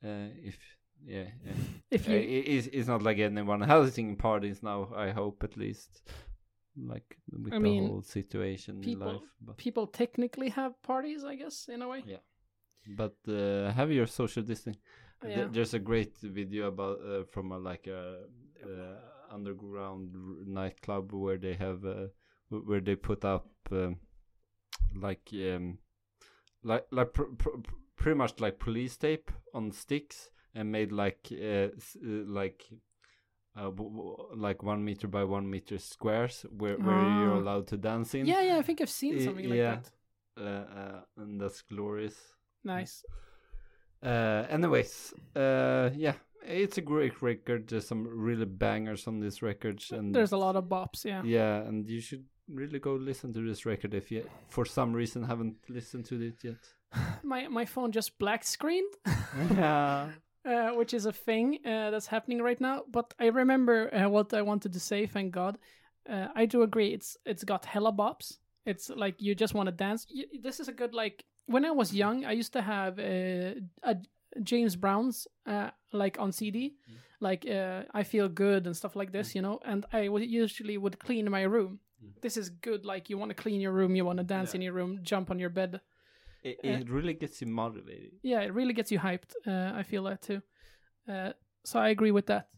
uh, if yeah, yeah. If Uh, you, it, it's, it's not like anyone having parties now. I hope at least, like with I the mean, whole situation people- in life. But people technically have parties, I guess, in a way. yeah, but uh, have your social distancing. Th- Yeah. There's a great video about uh, from a, like a uh, underground r- nightclub where they have uh, w- where they put up um, like um, like like pr- pr- pr- pretty much like police tape on sticks and made like uh, s- uh, like uh, w- w- like one meter by one meter squares where where you're Ah. allowed to dance in. Yeah, yeah, I think I've seen Y- something like yeah. that. Uh, uh, and that's glorious. Nice. Uh, anyways, uh, yeah, it's a great record. There's some really bangers on this record, and There's a lot of bops, yeah. yeah, and you should really go listen to this record if you, for some reason, haven't listened to it yet. My my phone just black screened, yeah, uh, which is a thing uh, that's happening right now. But I remember uh, what I wanted to say. Thank God. Uh, I do agree. It's it's got hella bops. It's like you just want to dance. Y this is a good like. When I was young, I used to have uh, a James Brown's uh, like on C D, Mm. like uh, I Feel Good and stuff like this, you know. And I would usually would clean my room. Mm. This is good. Like you want to clean your room, you want to dance Yeah. in your room, jump on your bed. it, it really gets you motivated. Yeah, it really gets you hyped. Uh, I feel that too. Uh, so I agree with that.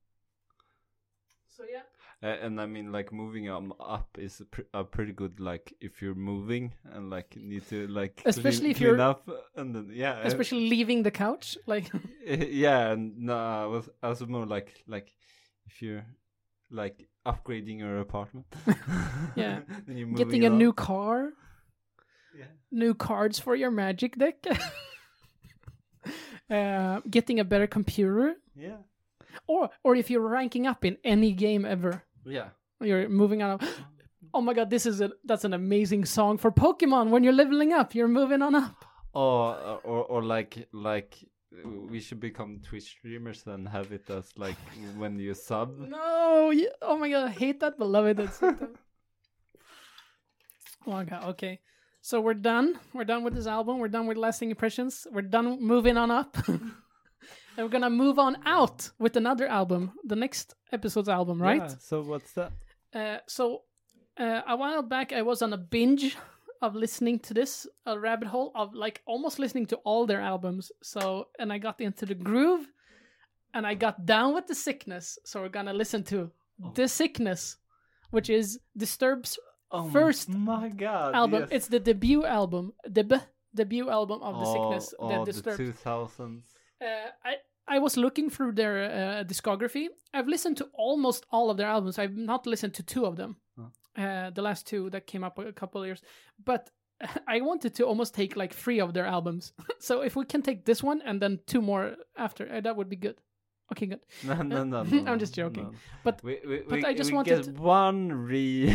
So yeah. Uh, and I mean, like moving um, up is a, pr- a pretty good like if you're moving and like need to like Especially clean, if clean you're- up and then yeah, uh, Especially leaving the couch, like yeah, and no, I was I was more like like if you're like upgrading your apartment. Yeah. Then you're getting moving a up. new car, Yeah. new cards for your Magic deck, uh, getting a better computer, Yeah. or or if you're ranking up in any game ever, Yeah. you're moving on. Oh my God, this is a that's an amazing song for Pokemon. When you're leveling up, you're moving on up. Or or or like like we should become Twitch streamers and have it as like when you sub. No, yeah, oh my God, I hate that, but love it at the same time. Oh my God, okay. So we're done. We're done with this album. We're done with lasting impressions. We're done moving on up. And we're gonna move on out with another album, the next episode's album, right? Yeah, so what's that? Uh, so uh, a while back, I was on a binge of listening to this, a rabbit hole of like almost listening to all their albums. So, and I got into the groove, and I got down with the sickness. So we're gonna listen to Oh. The Sickness, which is Disturbed's Oh First my god! album. yes. It's the debut album, deb- debut album of The Sickness, oh, The the Disturbed. two thousands. Uh, I I was looking through their uh, discography. I've listened to almost all of their albums. I've not listened to two of them. Huh. Uh, the last two that came up a couple of years. But I wanted to almost take like three of their albums. So if we can take this one and then two more after, uh, that would be good. Okay, good. No, no, no. I'm no, just joking. no. But- we, we, but we, I just we wanted get to- one re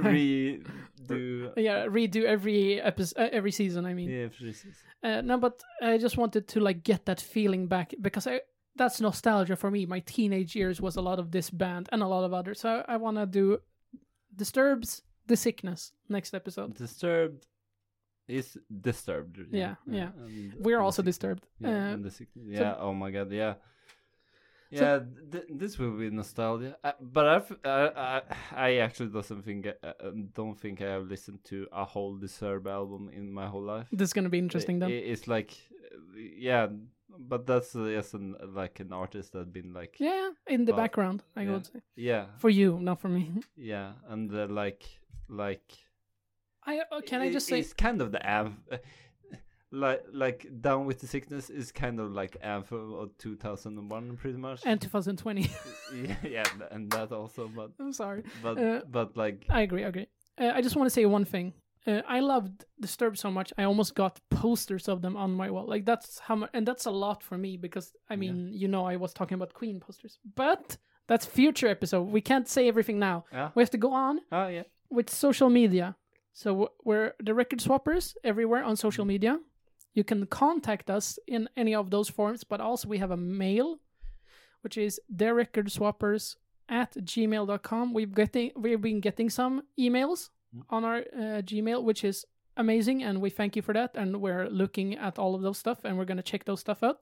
redo. Yeah, redo every episode, uh, every season. I mean, Yeah, precis. Uh, no, but I just wanted to like get that feeling back because I that's nostalgia for me. My teenage years was a lot of this band and a lot of others. So I, I want to do Disturbed's The Sickness next episode. Disturbed is disturbed. Yeah, yeah. and- We're and also sick- disturbed. Yeah, Uh, and the sick- yeah. oh my god. Yeah. Yeah, th- this will be nostalgia. Uh, but I've, uh, I, I actually doesn't think, uh, uh, don't think I have listened to a whole Disturbed album in my whole life. This is gonna be interesting I- then. i- It's like, uh, yeah, but that's uh, just an, like an artist that been like, yeah, Yeah, in the But- background, I yeah. would say. yeah, For you, not for me. yeah, and uh, like, like. I uh, can I just say it's kind of the av, like like Down with the Sickness is kind of like anthem of two thousand one, pretty much. and twenty twenty. yeah, yeah, and that also, but I'm sorry. but Uh, but like. I agree. I agree. Uh, I just want to say one thing. Uh, I loved Disturbed so much. I almost got posters of them on my wall. Like that's how much, and that's a lot for me because I mean, you know, I was talking about Queen posters, but that's future episode. We can't say everything now. Yeah. We have to go on Oh yeah. with social media. So w- we're the Record Swappers everywhere on social media. You can contact us in any of those forms, but also we have a mail, which is the record swappers at gmail dot com. We've getting we've been getting some emails Mm. on our uh, Gmail, which is amazing, and we thank you for that. And we're looking at all of those stuff, and we're gonna check those stuff out.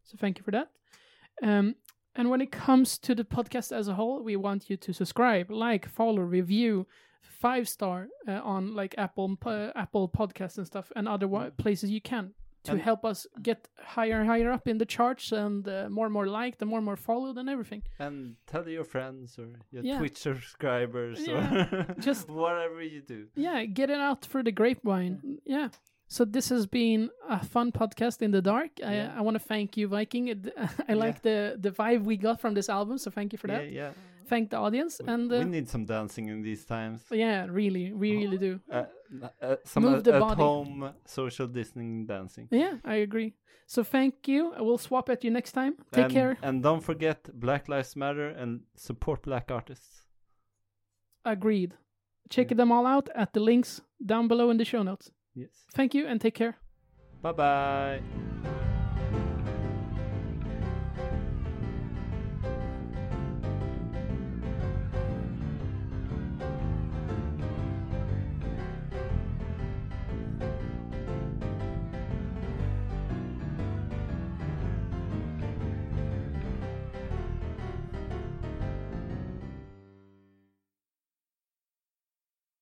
So thank you for that. Um, and when it comes to the podcast as a whole, we want you to subscribe, like, follow, review, five star uh, on like Apple uh, Apple Podcasts and stuff, and other wa- places you can to And- help us get higher and higher up in the charts, and uh, more and more liked, and more and more followed, and everything. And tell your friends or your Yeah. Twitch subscribers Yeah. or Just- whatever you do. Yeah, get it out through the grapevine. Yeah. So this has been a fun podcast in the dark. Yeah. I, I want to thank you, Viking. It- I like the the vibe we got from this album, so thank you for that. Yeah, yeah. Thank the audience, We, and we uh, need some dancing in these times. yeah, really, we really do. Uh, uh, some Move at, the at body. home social distancing dancing. Yeah, I agree. So thank you. I will swap at you next time. Take and, care. And don't forget Black Lives Matter and support black artists. Agreed. Check Yeah. them all out at the links down below in the show notes. Yes. Thank you and take care. Bye bye.